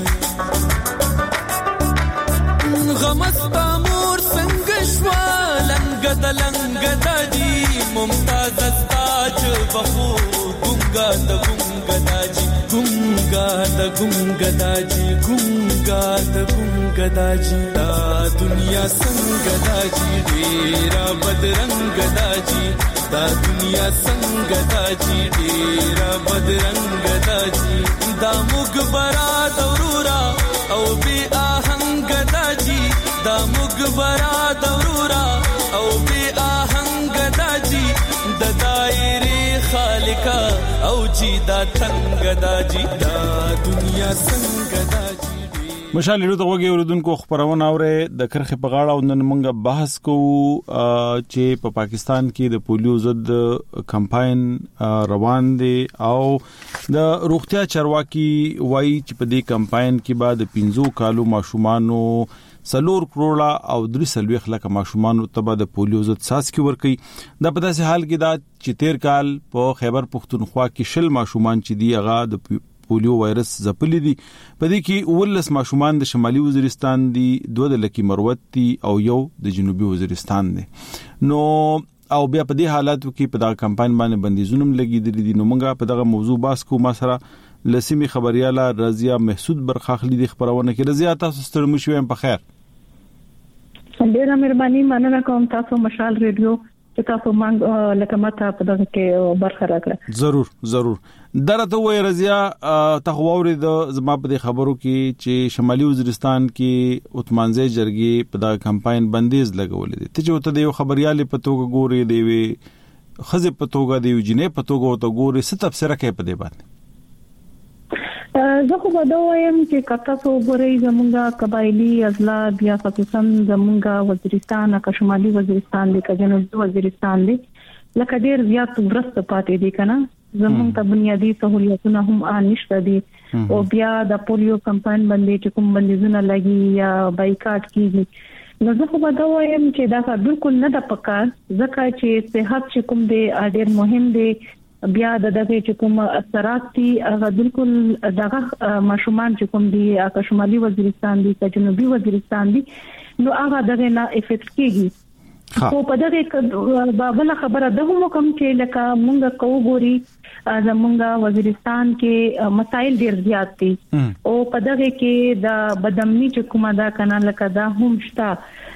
غمستا مور څنګه شوا لنګ داجی ممتاز استاج بخو ګنګا د ګنګا داجی ګنګا د ګنګا داجی ګنګا د ګنګا داجی دا دنیا څنګه داجی ډیرا بدرنګ داجی دا دنیا څنګه داجی ډیرا بدرنګ داجی دا مغبرا دورورا او بی آهنګ داجی دا مغبرا دورورا او بی آهنګ داجی د دایره خالقا او جی دا څنګه داجی دا دنیا څنګه داجی مشال لرو دغه اوردونکو خبرونه اوره د کرخه په غاړه او نن موږ بحث کوو چې په پاکستان کې د پولیو ضد کمپاین روان دي او د روغتیا چارواکي وایي چې په دې کمپاین کې بعد 15 کالو ماشومانو 4 کروڑه او 3 لک ماشومانو ته د پولیو ضد څاڅکي ورکي د په داسې حال کې دا چې 13 کال په خیبر پختونخوا کې شل ماشومان چې دی هغه د پولیو وایرس ځپلې دي په دې کې 19 ماشومان د شمالي وزیرستان دي 2 د لکی مروت دي او یو د جنوبي وزیرستان دي نو او بیا په دې حالاتو کې په دا کمپاین باندې بندیزونه لګیدلې دي نو موږ په دغه موضوع باس کوو ما سره لسیمی خبرياله رضیا محسود برخاخلی د خبرونه کې رضیا تاسو ستړي مو شوم په خیر ډیره مهرباني مننه کوم تاسو مشال ریډیو چې تاسو مونږ لکه ماته په دغه کې برخه راکړه. ضرور درته وای رضیا تخووري د زما په خبرو کې چې شمالي وزیرستان کې اتمانځي جرګي په دغه کمپاین بندیز لګولې دي. ته چې وته د یو خبريالي په توګه ګوري دی وي خزه په توګه دی جنې په توګه وته ګوري ست تفسیر کوي په دې باندې. زه خو به وایم چې کته سو ګوري زمونږه قبایلی اضلاع بیا خصوصا زمونږه وزیرستان کا شمالي وزیرستان دی کا جنوبي وزیرستان دی لکه ډیر زیات ورسته پاتې دي کنه زمونږ ته بنیادی سہولیتونه هم نشته دي او بیا د پولیو کمپاین باندې چې کوم بندیزونه لګي یا بایکاټ کیږي نو زه خو به وایم چې دا بالکل نه د پکار ځکه چې صحت چې کوم دی ډیر مهم دی بیا د دغه چې کوم اثرات دي هغه بالکل دغه ماشومان چې کوم دي اکه شمالي وزیرستان دي که جنوبي وزیرستان دي نو هغه دغه نه افیکټ کیږي خو په دغه بل خبره ده هم کوم چې لکه مونږ کو ګوري زمونږ وزیرستان کې مسائل ډیر زیات دي او په دغه کې د بدامنی چې کومه دا کنه لکه دا هم شته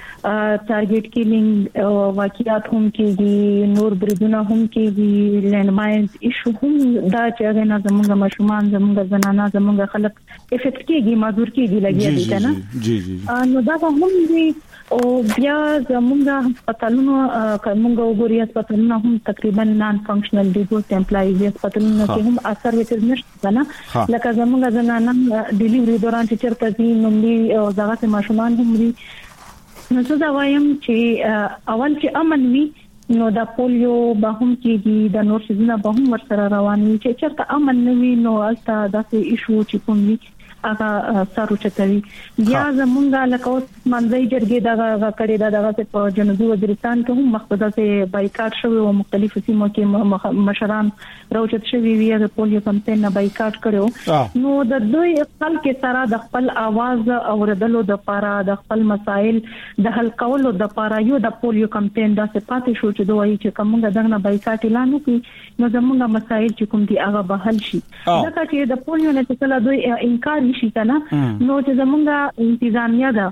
ټارګټ کیلینګ واقعیات هم کېږي نور بریدونه هم کېږي لینډ ماینز ایشو هم دا چې نه زموږ ماشومان زموږ زنانه زموږ خلک افیکټ کېږي مازور کېږي لګي دي کنه جی نو دا هم دي او بیا زموږ هسپتالونو کومه وګوري هسپتالونو هم تقریبا نان فنکشنل دي ګوت امپلایز هسپتالونو کې هم اثر وکړ نشته نه لکه زموږ زنانه ډیلیوري دوران چې چرته دي نو دغه ماشومان هم دي نو څه دا وایم چې اول چې امن وي نو د پولیو به هم کېږي د نور شیزونه به هم ورسره روان وي چې چرته امن نه وي نو البته داسې ایشو چې کوم وي هغه سارو چتوي بیا زمونږه لکه اوس منځي جرګې دغه کړي دغه په جنوبي وزیرستان کې هم مخکې د بایکاټ شوی او مختلفو سیمو کې مشران راوچت شوی وی د پولیو کمپاین نه بایکاټ کړو نو د دوی خلک سره د خپل आवाज اوریدلو د لپاره د خپل مسایل د حل کولو د لپاره یو د پولیو کمپاین د صفات شو چې دوی چې کومه دغه بایکاټ اعلان وکړي نو زمونږه مسایل چې کوم دي هغه به حل شي دا چې د پولیو نه څخه دوی انکار شي کنه نو چې زمونږه انتظامیه ده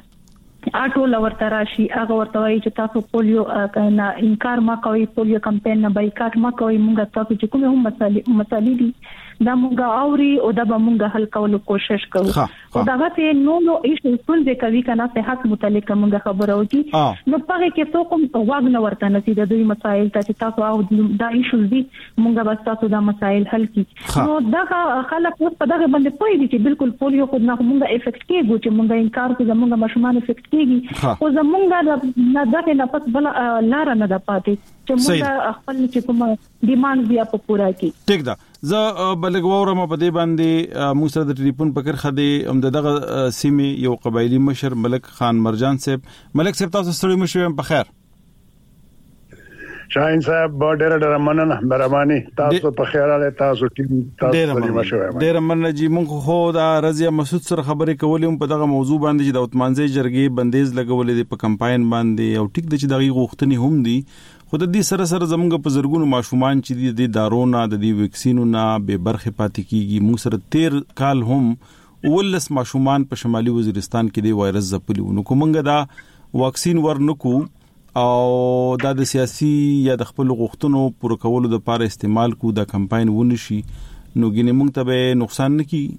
اټول ورته راشي هغه ورته وایي چې تاسو پولیو نه انکار ما کوي پولیو کمپاین نه بایکاټ ما کوي مونږ تاسو چې کومه هم مسالې دي دا مونږه اوري او دا به مونږه حل کولو کوشش کوو او دا غته نو ایشو څنګه کوي کنه صحت متعلق مونږه خبره وکي نو پاره کې څوک واغ نه ورته نسی د دوی مسایل ته تاسو او دا ایشو دي مونږه بس تاسو دا مسایل حل کی نو دا خلک په دغه باندې پوي دي چې بالکل پولیو خود نه مونږه افیکټ کیږي چې مونږه انکار کوي مونږه ماشومان افیکټ کیږي او زمونږه نه دغه نه پس بل لار نه ده پاتې چې مونږه خپل چې کوم ډیماند بیا په پورا کی ټیک ده زه بلګورم په دې باندې موږ سره د ټلیفون پکړ خدي دغه سیمه یو قبایلی مشر ملک خان مرجان صاحب تاسو ستړي مشو په خیر شاهین صاحب ډېر مننه مهرباني تاسو په خیر اله تاسو ټیم تاسو مشو ډېر مننه جی موږ خو دا رضیا مسعود سره خبرې کولې په دغه موضوع باندې چې د اتمانځي جرګې بندیز لګولې په کمپاین باندې او ټیک د چې دغه غوښتنې هم دي خو د دې سره زمونږ په زرګونو ماشومان چې د دارونه د دې ویکسینونو به برخه پاتې کیږي موږ سره 13 کال هم ولس ماشومان په شمالي وزیرستان کې د وایرس ځپلو نو کومنګ دا واکسین ورنکو او د سیاسي یا د خپل غوښتنو پوره کولو لپاره استعمال کو د کمپاین ونشي نو ګینه موږ ته به نقصان نه کی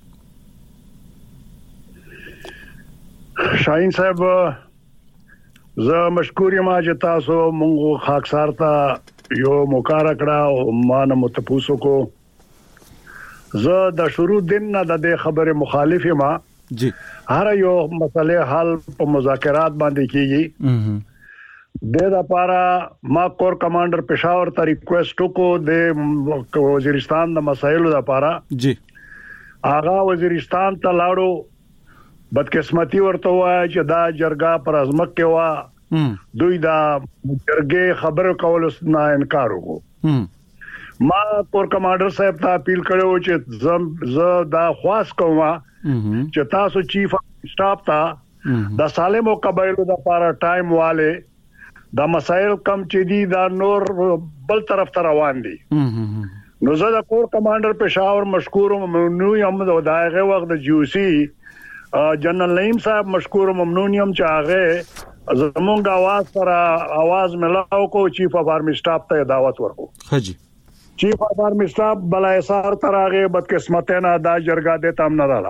شاهین صاحب زه مشکور یم چې تاسو مونږ خاکسار ته یو موقع راکړه او ما نه متپوسو کو زه د شروع دین نه د خبره مخالف یم جی هر یو مسله حل په مذاکرات باندې کیږي د لپاره ما کور کمانډر پېښور ته ریکوست وکړو د وزیرستان د مسایلو لپاره جی آغا وزیرستان ته لاړو بدقسمتی ورته وای چې دا جرګه پر ازمک کې وا دوی دا جرګه خبرو کول نه انکار وکړو ما کور کمانډر صاحب ته اپیل کړو چې زه دا خواست کوم چې تاسو چیف سټاف ته د سالمو قبایلو د لپاره ټایم والے دا مسائل کم چې دي دا نور بل طرف ته روان دي نو زه د کور کمانډر پېښور مشکور ممنون یم دغه وخت د جیوسی جنرال نعیم صاحب مشکور ممنون یم چې هغه زمونږ आवाज ملاو کو چیف اف آرمی سٹاف ته دعوت ورکو. حجی چیف اف آرمی سٹاف بلایسار تراغه بدقسمتانه دا جرګه د تام نه رااله.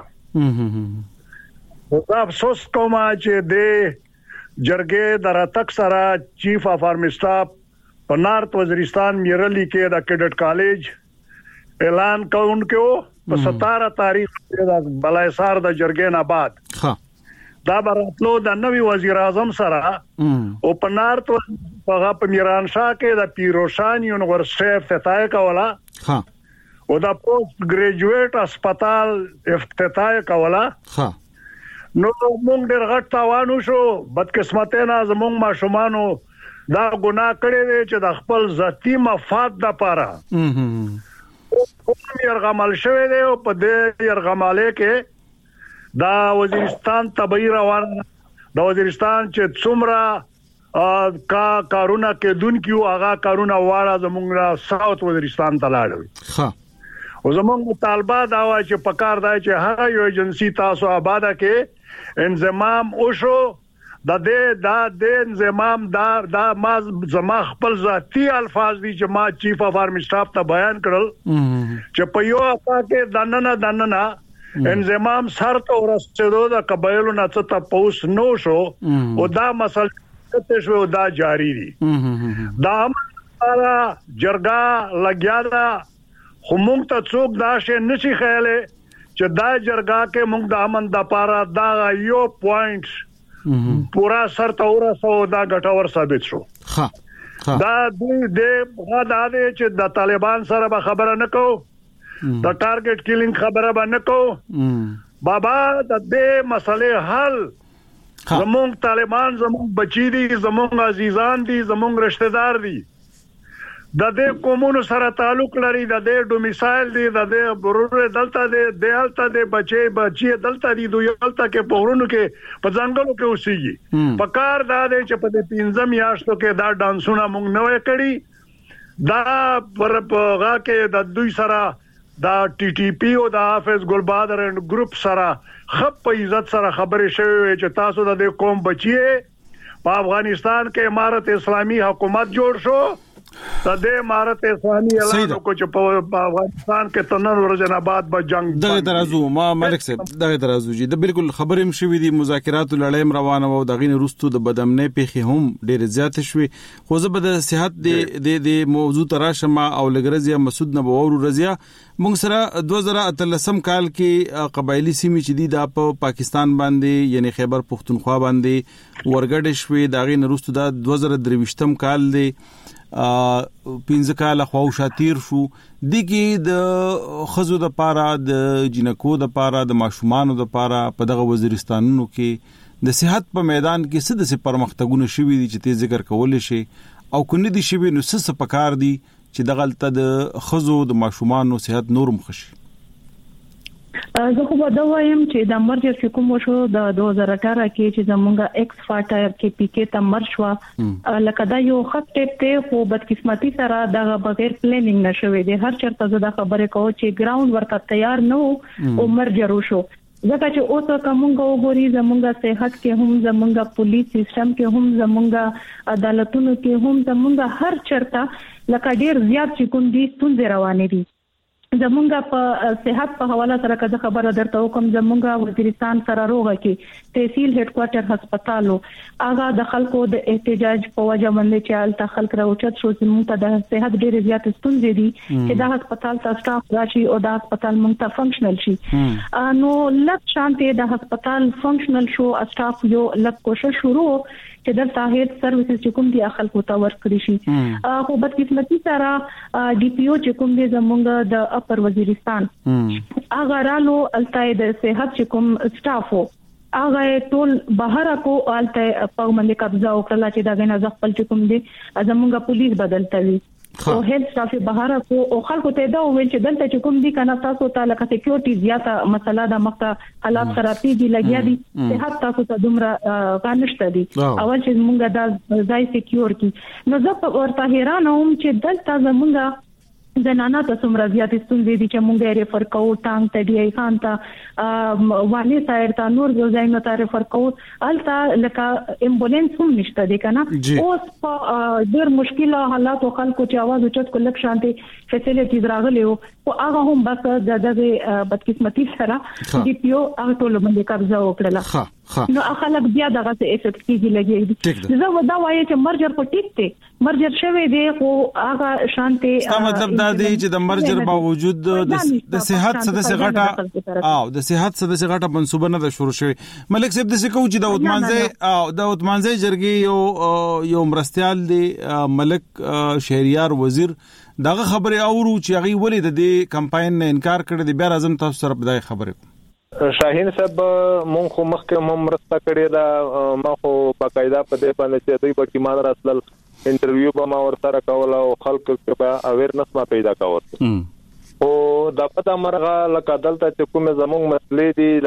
دا افسوس کوم چې د جرګه دراتک سره چیف اف آرمی سٹاف په نارت وزیرستان میرلی کې د کیډټ کالج اعلان کوونکو په 17 تاریخ د بلایسار د جرګې نه بعد دا براتلو د نوی وزیر اعظم سره او په نارت په میران شاه کې د پیروشان یونیورسيټي افتتاح کوله او د پوسټ ګریجویټ هسپتال افتتاح کوله. نو موږ ډېر غټ تاوان شو بدقسمتانه زموږ ماشومانو دا ګناه کړی دی چې د خپل ذاتی مفاد لپاره یرغمل شوی دی او په دې یرغماله کې دا وزیرستان تبعی روان د وزیرستان چې څومره کارونه کې دن کیو هغه کارونه واړه زموږ ساوث وزیرستان ته لاړوي. او زموږ مطالبه دا و چې پکار دی چې هغه یو ایجنسی تاسو آباده کې انضمام وشو د انضمام دا ما زما خپل ذاتی الفاظ دي چې ما چیف اف آرمی سٹاف ته بیان کړل چې په یو اپا کې دننه انضمام سر ته ورسېدو د قبایلو نه څه پوس نو شو او دا مسله ته شو دا جاری دي. دا امره جرګه لګیا دا همون ته څوک دا شي نشي خیاله چې دا جرګه کې موږ د امن د پاره دا یو پوینټ پورا سر ته ورسو دا ګټور ثابت شو. دا د غاده چې د طالبان سره به خبره نکو د ټارګټ کیلینګ خبره باندې کو بابا د دې مسلې حل زموږ طالبان زموږ بچی دي زموږ عزیزان دي زموږ رشتہ دار دي د دې قومونو سره تعلق لري د دې ډومیسایل دي د دې برور دلته د بچي دلته دي دوی دلته کې پهورونو کې په ځنګلو کې اوسېږي په کار دا دی چې په دې 15 میاشتو کې دا ډانسونه موږ نوې کړی دا پر پغا کې د دوی سره دا ټي ټي پی او د حافظ ګلبادر اند ګروپ سره خپ په عزت سره خبرې شوې چې تاسو د قوم بچي په افغانستان کې امارت اسلامي حکومت جوړ شو د دې امارت اسلامي اعلان کو چې په افغانستان کې تنن ورځې بعد به جنگ دغه درازو ما ملک صاحب دغه درازو جی د بالکل خبرې مشوي دي مذاکرات لړۍ روانه وو دغه نورستو د بدامنې پیخي هم ډېر زیات شوي خو زه به د صحت د موضوع تراشمه او لګرزیا مسعود نبوور رضیا موږ سره 2013 کال کې قبایلی سیمې چې دي د پاکستان باندې یعنی خیبر پختونخوا باندې ورګډ شوي دغه نورستو د 2023 کال دی 15 کال خو شاتیر شو دغه د خزو د پاره د جنکو د پاره د ماشومان د پاره په دغه وزیرستانونو کې د صحت په میدان کې څه د پرمختګونه شوي دي چې ته ذکر کول شي او کني دي شوي نو څه پکار دي چې دغه د خزو د ماشومان صحت نورم خشي. زه خو به دا وایم چې د مرجر کوم شو د 2018 کې چې زمونږه ایکس فاټر کې پی کې تمر شو لکه دا یو خط ته خو بدقسمتي سره د بغیر پلانینګ نشوي د هر چرته زده خبره کوي چې ګراوند ورته تیار نه او مرجر شو ځکه چې اوس کومګه وګوري زمونږه صحت کې هم زمونږه پولیس سیستم کې هم زمونږه عدالتونو کې هم زمونږه هر چرته لکه ډیر زیات چې کوم دي ستونزې روانې دي. زمونږه په صحت په حواله سره کده خبره درته وکم زمونږه وزیرستان سره روغه کې تحصیل هډ کوارټر هسپتالو هغه د خلکو د احتجاج په وجه باندې چې الته خلک راوچت شو زمونږ ته د صحت ډېر زیات ستونزې دي چې دا هسپتال ته سټاف راشي او دا هسپتال مونږ ته فنکشنل شي نو لږ شانته د هسپتال فنکشنل شو سټاف یو لږ کوشش شروع چې د هیلث سرویسز چې کوم دي خلکو ته ورکړي شي خو بدقسمتي سره ډي پی او چې کوم دي زمونږ د اپر وزیرستان هغه رالو التای د صحت چې کوم سټافو هغه ټول بهر کو الته په باندې قبضه وکړه چې دا غنه ځخپل چې کوم دي زمونږ پولیس بدلتوي او هیلث سټاف بهر کو او خلکو ته دا ویل چې دلته چې کوم دي کنه تاسو ته لکه سکیورټي زیاته مسله د مخه حالات خرابې دي لګیا دي صحت تاسو ته دومره غانشته دي اول چې موږ دا ځای سکیور کی نو زه ورته حیران وم چې دلته زمونږ زنانه ته څومره زیاتې ستونزې دي چې مونږ یې ریفر کوو ټانګ ته ډي آی خان ته وانی سایر ته نور ځایونو ته ریفر کوو البته لکه امبولانس هم نشته دي کنه اوس په ډېر مشکل حالاتو خلکو چې आवाज اوچت کو لک شانتي فیسیلیټیز راغلي او هغه هم بس د بدقسمتي سره ډي پی او هغه ټول باندې قبضه وکړه نو خلک بیا دغه افیکټ کیږي لګي زه ودا وایم چې مرجر په ټیک ته مرجر شوی دی خو هغه شانتي مطلب دا دی چې د مرجر باوجود د صحت سدسه غټه او د صحت سدسه غټه منسوبه نه شروع شوی ملک صاحب د سکو چې د اتمانځي جرګي یو مرستيال دی ملک شهریار وزیر داغه خبره اورو چې هغه ولې د دې کمپاین نه انکار کړی دی بیا راځم تاسو سره بدای خبره شاهین صاحب مونږ خو مخکې هم مرسته کړې ده ما خو باقاعده په دې باندې چې دوی په کیمان راتل انټرویو به ما ورسره کول او خلک په اویرنس ما پیدا کول او د پته مرغه لکه دلته چې کوم زموږ مسلې دي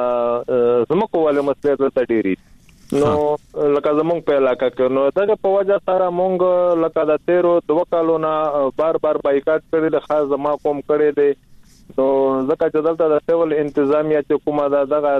د زموږ ولې مسلې ته ډېری نو لکه زموږ په علاقه کې نو دغه په وجه سره مونږ لکه د 13 کالو نه بار بایکاټ کړی د خاص ما کوم کړی دی نو ځکه چې دلته د سیول انتظامیه چې کومه دغه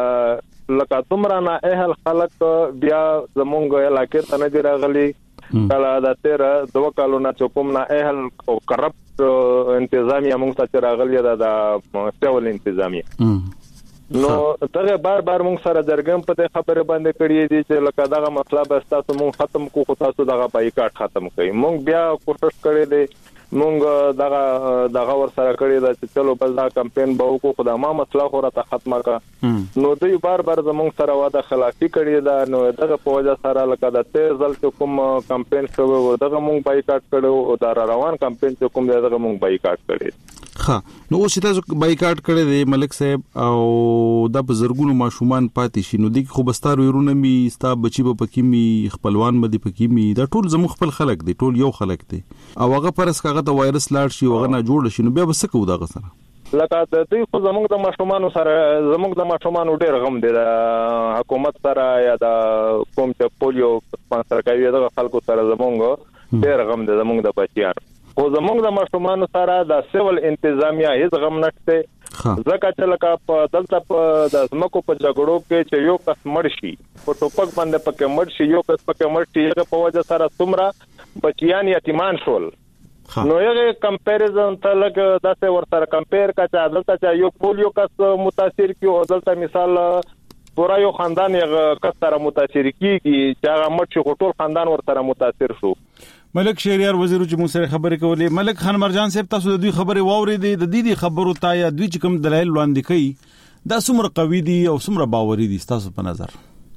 د لکه څومره نه اهل خلک بیا زموږ علاقې ته نه دی راغلي کله د 13 کالو نه چې کوم نه اهل او کرپټ انتظامیه موږ ته راغلي د سیول انتظامیه نو دغه بار موږ سره درګم په خبره باندې کړی دي چې لکه دغه مطلب تاسو موږ ختم کو خو تاسو دغه بایکاټ ختم کړئ موږ بیا کوشش کړی دی مونږ دغه ور سره کړی دا چې چلو بس دا کمپاین به وکړو خو دا ما مسله خو راته ختمه کا نو دوی بار زمونږ سره واده خلافي کړی دا نو دغه په وجه سره لکه د تیزل چې کوم کمپاین شوی و دغه مونږ بایکاټ کړو او دا روان کمپاین چې کوم دغه مونږ بایکاټ کړی نو اوس تاسو بایکاټ کړی دی ملک صاحب او د بزرګونو ماشومان پاتې شي نو د خو بستار ويرونه می ستا بچي په پکې می خپلوان مدي پکې می دا ټول زموږ خپل خلک دي ټول یو خلک دي او هغه پرس کاغه د وایرس لاړ شي وغه نه جوړ شي نو بیا بس کو دا غسره لکه د دې خو زموږ د ماشومان سره زموږ د ماشومان ډېر غم دي د حکومت سره یا د کوم ته پولیو سپانسر کوي د خلکو سره زموږ ډېر غم دي زموږ د بچیانو خو زموږ د ماشومان سره د سیول انتظامیه هیڅ غم نشته ځکه چې لکه په دلته په د زمکو په جګړو کې چې یو کس مړ شي په ټوپک باندې پکې مړ شي یو کس پکې مړ شي هغه په وجه سره څومره بچیان یتیمان شول نو یو کمپیریزن ته لکه داسې ورسره کمپیر کا چې دلته چې یو پولیو کس متاثر کیو دلته مثال پورا یو خاندان یو کس سره متاثر کیږي چې هغه مړ شي ټول خاندان ورسره متاثر شو ملک شهریار وزیر چې موږ سره خبرې کولې ملک خان مرجان صاحب تاسو د دوی خبرې واورېدې د دې خبرو ته یا دوی چې کوم دلایل وړاندې کوي دا څومره قوي دي او څومره باوري دي تاسو په نظر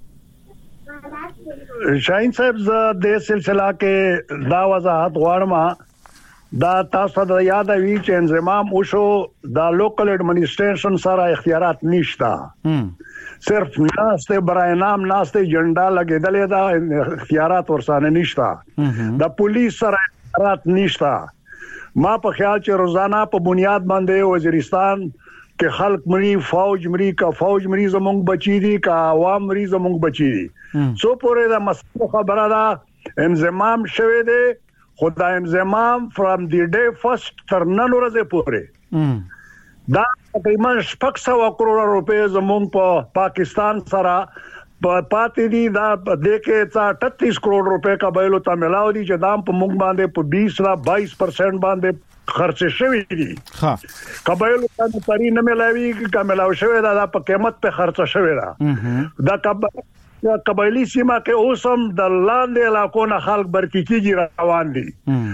شاهین صاحب د سلسله کې دا وضاحت غواړم دا تاسو ته یاد وي چې انضمام وشو دا لوکل ایڈمنسټریشن سره اختیارات نشته صرف ناسته برای نام ناسته جنډا لګیدلې دا اختیارات ورسانه نشته د پولیس سره اختیارات نشته ما په خیال چې روزانه په بنیاد باندې وزیرستان کې خلک مری فوج مری کا فوج مری زمونږ بچی دي کا عوام مری زمونږ بچی دي سو پورې دا مسله خبره ده انضمام شوه دي خدای انضمام فرام دی ډے فرست تر نن ورځې پورې دا تقریبا 600 کروڑ روپے زموږ په پاکستان سره پاتې دي دا د کې 38 کروڑ روپے کا بیلو ته ملاو دي چې دام په موږ باندې په 20% باندې خرچ شوی دي ها قبایل ته پری نه ملاوي کا ملاو شوی دا په قیمت په خرچ شوی دا قبایلی سیمه کې اوسم د لاندې علاقو نه خلک برکیږي روان دي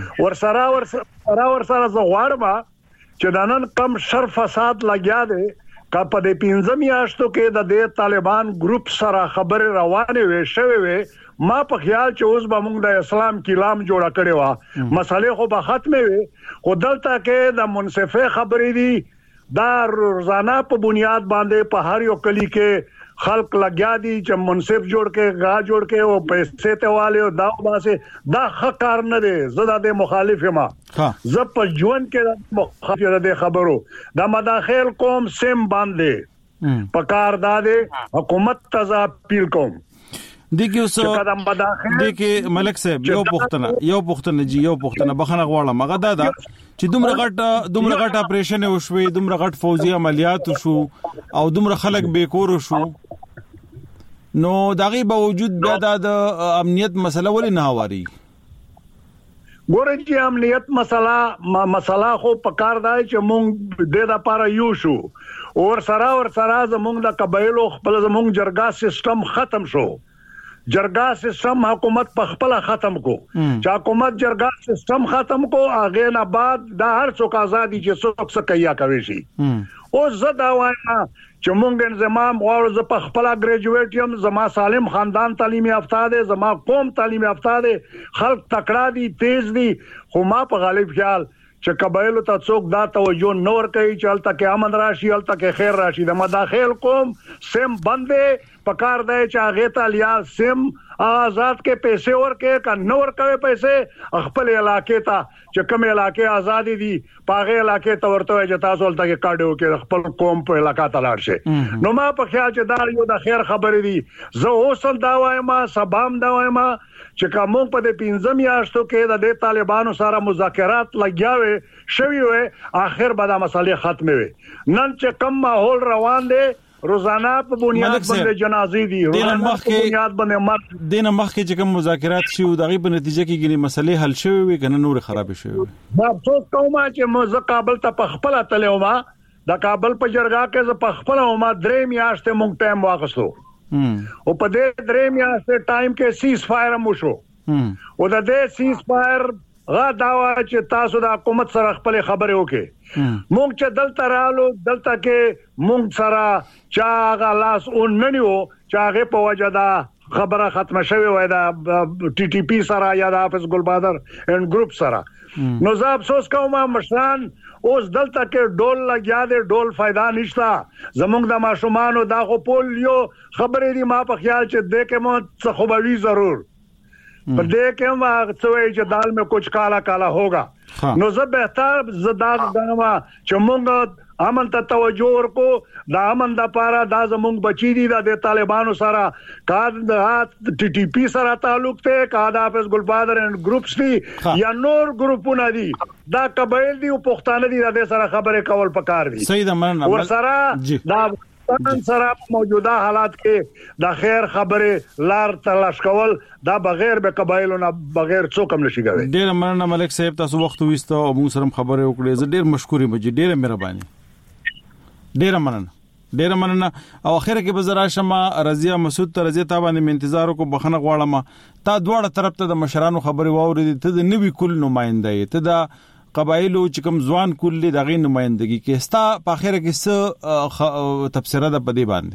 ورسره زغواړم چې د نن کم شر فساد لګیا دي کا په دې 15 میاشتو کې د طالبان ګروپ سره خبره روانه وي شوی وي ما په خیال چې اوس به موږ د اسلام کلام جوړ کړي وا مسالې خو به ختمه وي خو دلته کې د منصفه خبرې دي دا روزانه په بنیاد باندې په هر یو کلی کې خلق لګیا دي چې منصف جوړ کې غا جوړ کې او پیسې ته والے او دا واسه دا حقار نه دي زړه د مخالف ما ز په ژوند کې مخالف د خبرو دا مداخل کوم سیم باندې پکار داده حکومت تزا پیل کوم دغه ملک صاحب یو پښتنه بخنه غواړم هغه دا چې دومره غټ اپریشن وشوي دومره غټ فوزي عملیات وشو او دومره خلک بیکور شو نو دغه باوجود بیا د امنیت مسله ولې نه هواري ګورې چې امنیت مسله خو پکار دی چې مونږ د لپاره یو شو اور سره زمونږ د قبایلو خپل زمونږ جرګه سیستم ختم شو جرګه سیستم حکومت په خپل ختم کو چې حکومت جرګه سیستم ختم کو اغه نه بعد د هر څوک ازادي چې څوک څه کیا کوي شي او زدا وایم چې مونږ انضمام غواړو ز په خپل ګریجویټ یم زما سالم خاندان تعلیم یافته دي زما قوم تعلیم یافته دي خلک تکړه دي تیز دي خو ما په غالب خیال چې قبایلو ته څوک دا توجه نور کوي چې الته کې امن راشي الته کې خیر راشي د مداخل قوم سم بندې پکار دی چې هغه ته لیا سم آزاد کې پیسې ورکې کا نور کوي پیسې خپل علاقې ته چې کوم علاقې آزادي دي پاغه علاقې ته ورته چې تاسو الته کې کاډو کې خپل قوم په علاقې ته لاړ شي نو ما په خیال چې دا یو د خیر خبرې دي زه اوسل دا وایم سبام دا وایم چې کوم په دې 15 میاشتو کې د طالبانو سره مذاکرات لګیاوي شوی وي اخر به دا مسلې ختمه وي نن چې کوم ماحول روان دی روزانه په بنیاد باندې جنازې دي روزانه په بنیاد باندې مرګ دینه مخکې چې کوم مذاکرات شي او دغه په نتیجه کې ګنې مسلې حل شوي وي کنه نور خراب شوي وي دا افسوس کوم چې موږ کابل ته په خپل تلو ما د کابل په جرګه کې ز په خپل ما درې میاشتې مونږ ټایم واغستو او په دې درې میاشتې ټایم کې سیز فایر مو شو او د دې سیز فایر غا داوا چې تاسو د حکومت سره خپل خبرې وکړي مونږ چې دلته رالو دلته کې مونږ سره چا غلاس اوننیو چې هغه په وجدا خبره ختمه شوی وای دا ټي ټي پی سره یا د حافظ ګلبادر اند ګروپ سره نو زه افسوس کوم مشران اوس دلته کې ډول لګیا دي ډول फायदा نشتا زمونږ د ماشومانو دا خو پولیو خبرې دي ما په خیال چې دې کې مو څه خوبوي ضرور پر دې کې ما څوې چې دال میں کچھ کالا ہوگا نو زه بهتر زدار غنما چې مونږ امن ته توجه ورکو دا امن د پاره دا زمونږ بچی دي د طالبانو سره کار د ټي ټي پی سره تعلق ته کار د حافظ ګلبادر اند ګروپس دي یا نور ګروپونه دي دا قبایل دي او پښتانه دي د سره خبرې کول پکار دي صحیح ده مننه ور سره دا سره موجوده حالات کې د خیر خبره لار تلاش کول دا بغیر به قبایلو نه بغیر څوک هم نشي کوي ډیر مننه ملک صاحب تاسو وخت وېستو او موږ سره خبرې وکړې زه ډیر مشکورې مجي ډیر مهرباني ډیر مننه او اخر کې به زرا شمه رضیا مسعود ته رضیا ته باندې انتظار کو بخنه غواړم تا دواړه طرف ته د مشرانو خبرې واورې ته د نوې کل نمائنده ته د قبایلو چې کوم ځوان کلی دغه نمائندګي کې ستا په اخر کې څه تفسیر ده په دې باندې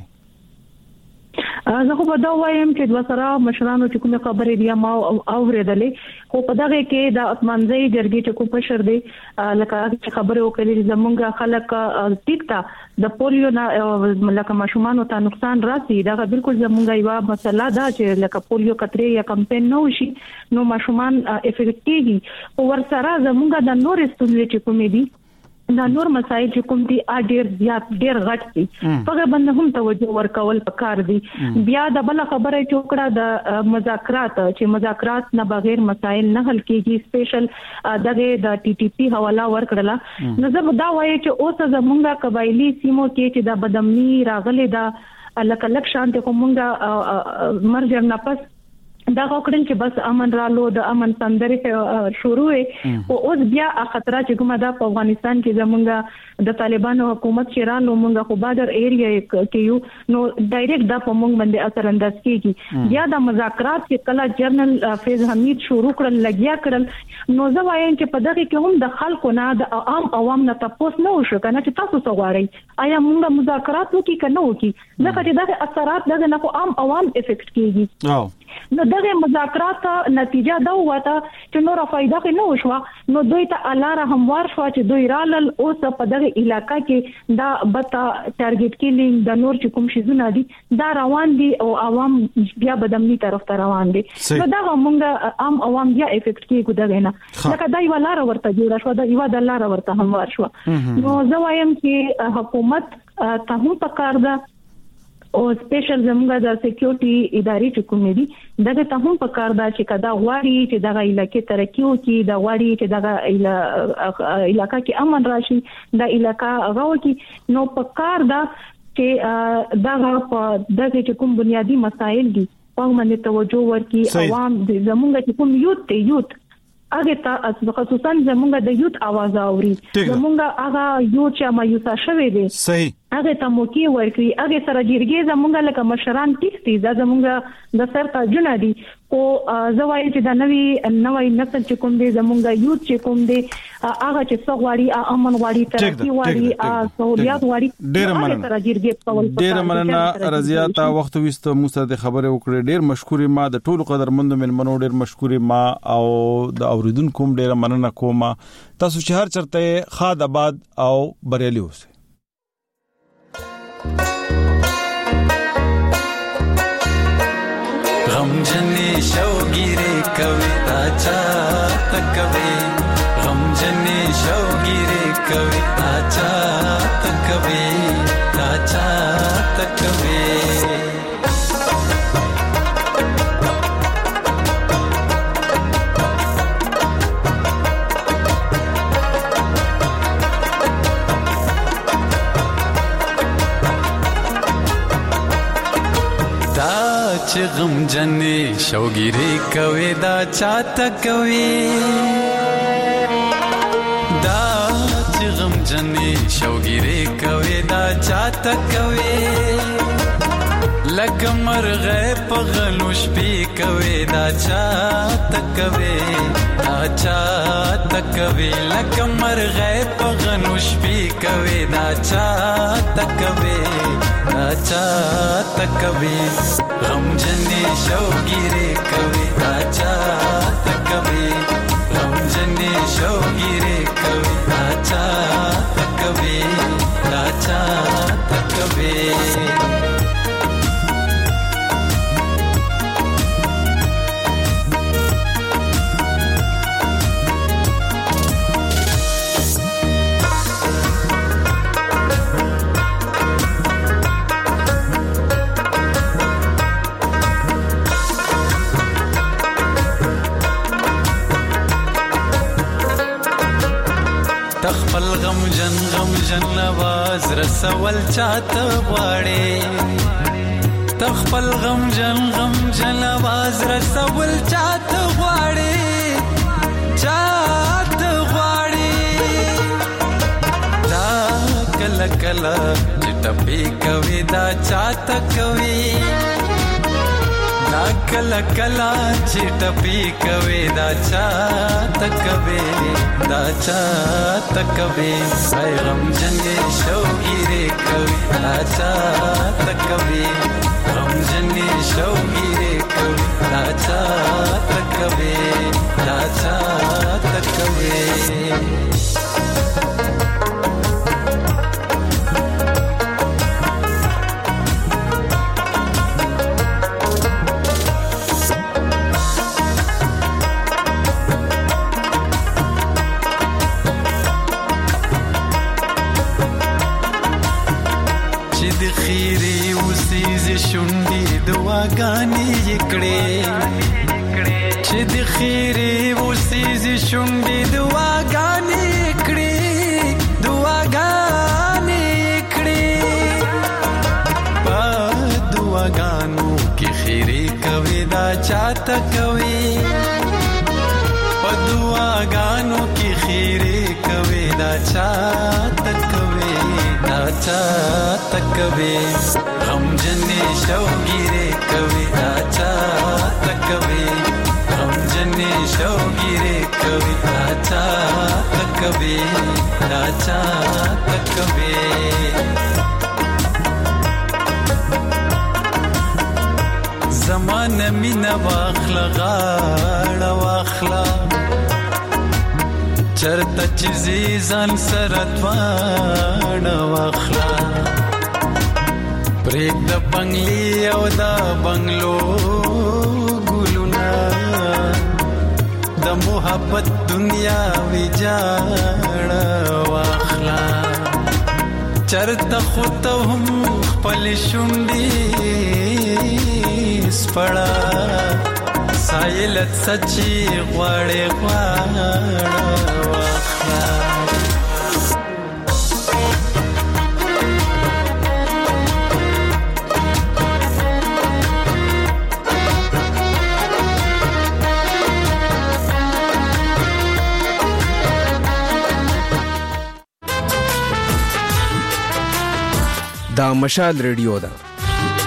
زه خو په دا وایم چې د وسره مشرانو چې کومه خبرې دی ما اوریدلې خو په دغه کې د اتمنځي جرګې چې کوم پشر دی لکه خبرې وکړي زمونږ خلک ټیکتا د پولیو نه لکه ماشومان ته نقصان راسي دا بالکل زمونږ یو مسله ده چې لکه پولیو کترې یا کمپاین نه وشي نو ماشومان افیکټ کیږي او ورسره زمونږ د نور ستونزې چې کومې دي دا نور مسائل چې کوم دي ډېر زیات ډېر غټ دي هغه باندې هم توجه ورکول پکار دي بیا د بل خبره چوکړه د مذاکرات نه بغیر مسائل نه حل کیږي سپیشل دغه د ټي ټي پی حواله ورکړه نو زه دا وایم چې اوس زمونږه قبایلی سیمو کې چې د بدامنی راغلي دا لکه شانته کومه مرجر نه پس دا وکړل چې بس امن رالو د امن سندري شروع او اوس بیا خطر چې کومه د افغانستان کې زمونږ د طالبانو حکومت چې رالو مونږ خو بادر ایریا کې یو نو ډایرکټ د پمونږ باندې اثر انداز کیږي بیا د مذاکرات چې کله جنرال فیض حمید شروع کړل لګیا کړل نو زه وایم چې په دغه کې هم د خلکو نه د عام عوام نه تاسو نه وشو کنه چې تاسو څه غواړئ آیا مونږ مذاکرات وکړو کنه وکړو ځکه چې دغه اثرات دغه نه عام عوام افیکټ کیږي نو دغه مذاکرات نتیجه دا وته چې نور فائدہ نه وشو نو دوی ته الله هموار شو چې دوی رالل اوس په دغه علاقې کې دا بتا ټارګټ کیلینګ د نور چې کوم شي زونه دي دا روان دي او عوام بیا بدامني طرف ته روان دي نو دا موږ عام عوام بیا افیکټ کیږي دغه نه لکه دا یو لار ورته جوړ شو دا یو د لار ورته هموار شو نو زه وایم چې حکومت ته هم پکار ده او سپیشل زموږ د سکیورټي ادارې چې کومې دي دغه ته هم په کار دا چې کدا غواړي چې دغه علاقې ترقی وکړي دا غواړي چې دغه علاقې کې امن راشي دا علاقې غوړ کې نو په کار دا چې دغه چې کوم بنیادی مسایل دي په باندې توجه ورکړي عوام زموږ چې کوم یوت هغه ته خصوصا زموږ د یوت आवाज اوري زموږ هغه یو چې مایوسه شوی دی صحیح هغه ته موقع ورکړي هغه سره جرګې زموږ لکه مشران ټیکسي زموږ د سر تاجونه دي او زوایي چې د نوې نسل چې کوم دي زموږ یوت چې کوم دي هغه چې څغواړي امن غواړي ترقی غواړي سہولیات غواړي ډېر مننه رضیا تا وخت وست موسی د خبره وکړه ډېر مشکورې ما د ټولو قدرمند ملمنو ډېر مشکورې ما او د اوریدونکو ډېر مننه کوم تاسو چې هر چرته خاد آباد او بریالي اوسئ غم جنې شوګيره کوي تا چا تکوي غم جنې شوګيره کوي تا چا تکوي تا چا تکوي چې غم جنې شوګيره کوي دا چاته کوي دا چې غم جنې شوګيره کوي دا چاته کوي لکه مرغه په غلو شپې کوي دا چاته کوي دا چاته کوي لکه مرغه په غلو شپې کوي دا چاته کوي دا چاته کوي غم جنې شوګيره کوي دا چاته کوي غم جنې شوګيره کوي دا چاته کوي دا چاته کوي تخپل غم جن आवाज رسول چاته غواړي تخپل غم جن आवाज رسول چاته غواړي چاته غواړي دا کله کله چټپی کوي دا چاته کوي دا کلا کلا چټپی کوي دا چاته کوي دا چاته کوي غم جنې شوګيره کوي دا چاته کوي غم جنې شوګيره کوي دا چاته کوي دا چاته کوي شونډې دعاګانې کړې چې د خیرې وسیز شونډې دعاګانې کړې دعاګانې کړې په دعاګانو کې خیرې کوي دا چاته کوي په دعاګانو کې خیرې کوي دا چاته کوي دا چاته کوي غم جنې شوګيره کوي دا چاته کوي غم جنې شوګيره کوي دا چاته کوي دا چاته کوي زمانه مینا واخلا غاړه واخلا چرته چې ځان سره توانه واخلا پریک د بنگلی او د بنگلو ګلونا د محبت دنیا ویجاړه واخلا چرته خود هم خپل شونډې سپړه سایلت سچي غواړې غواړه دا مشال ریډیو ده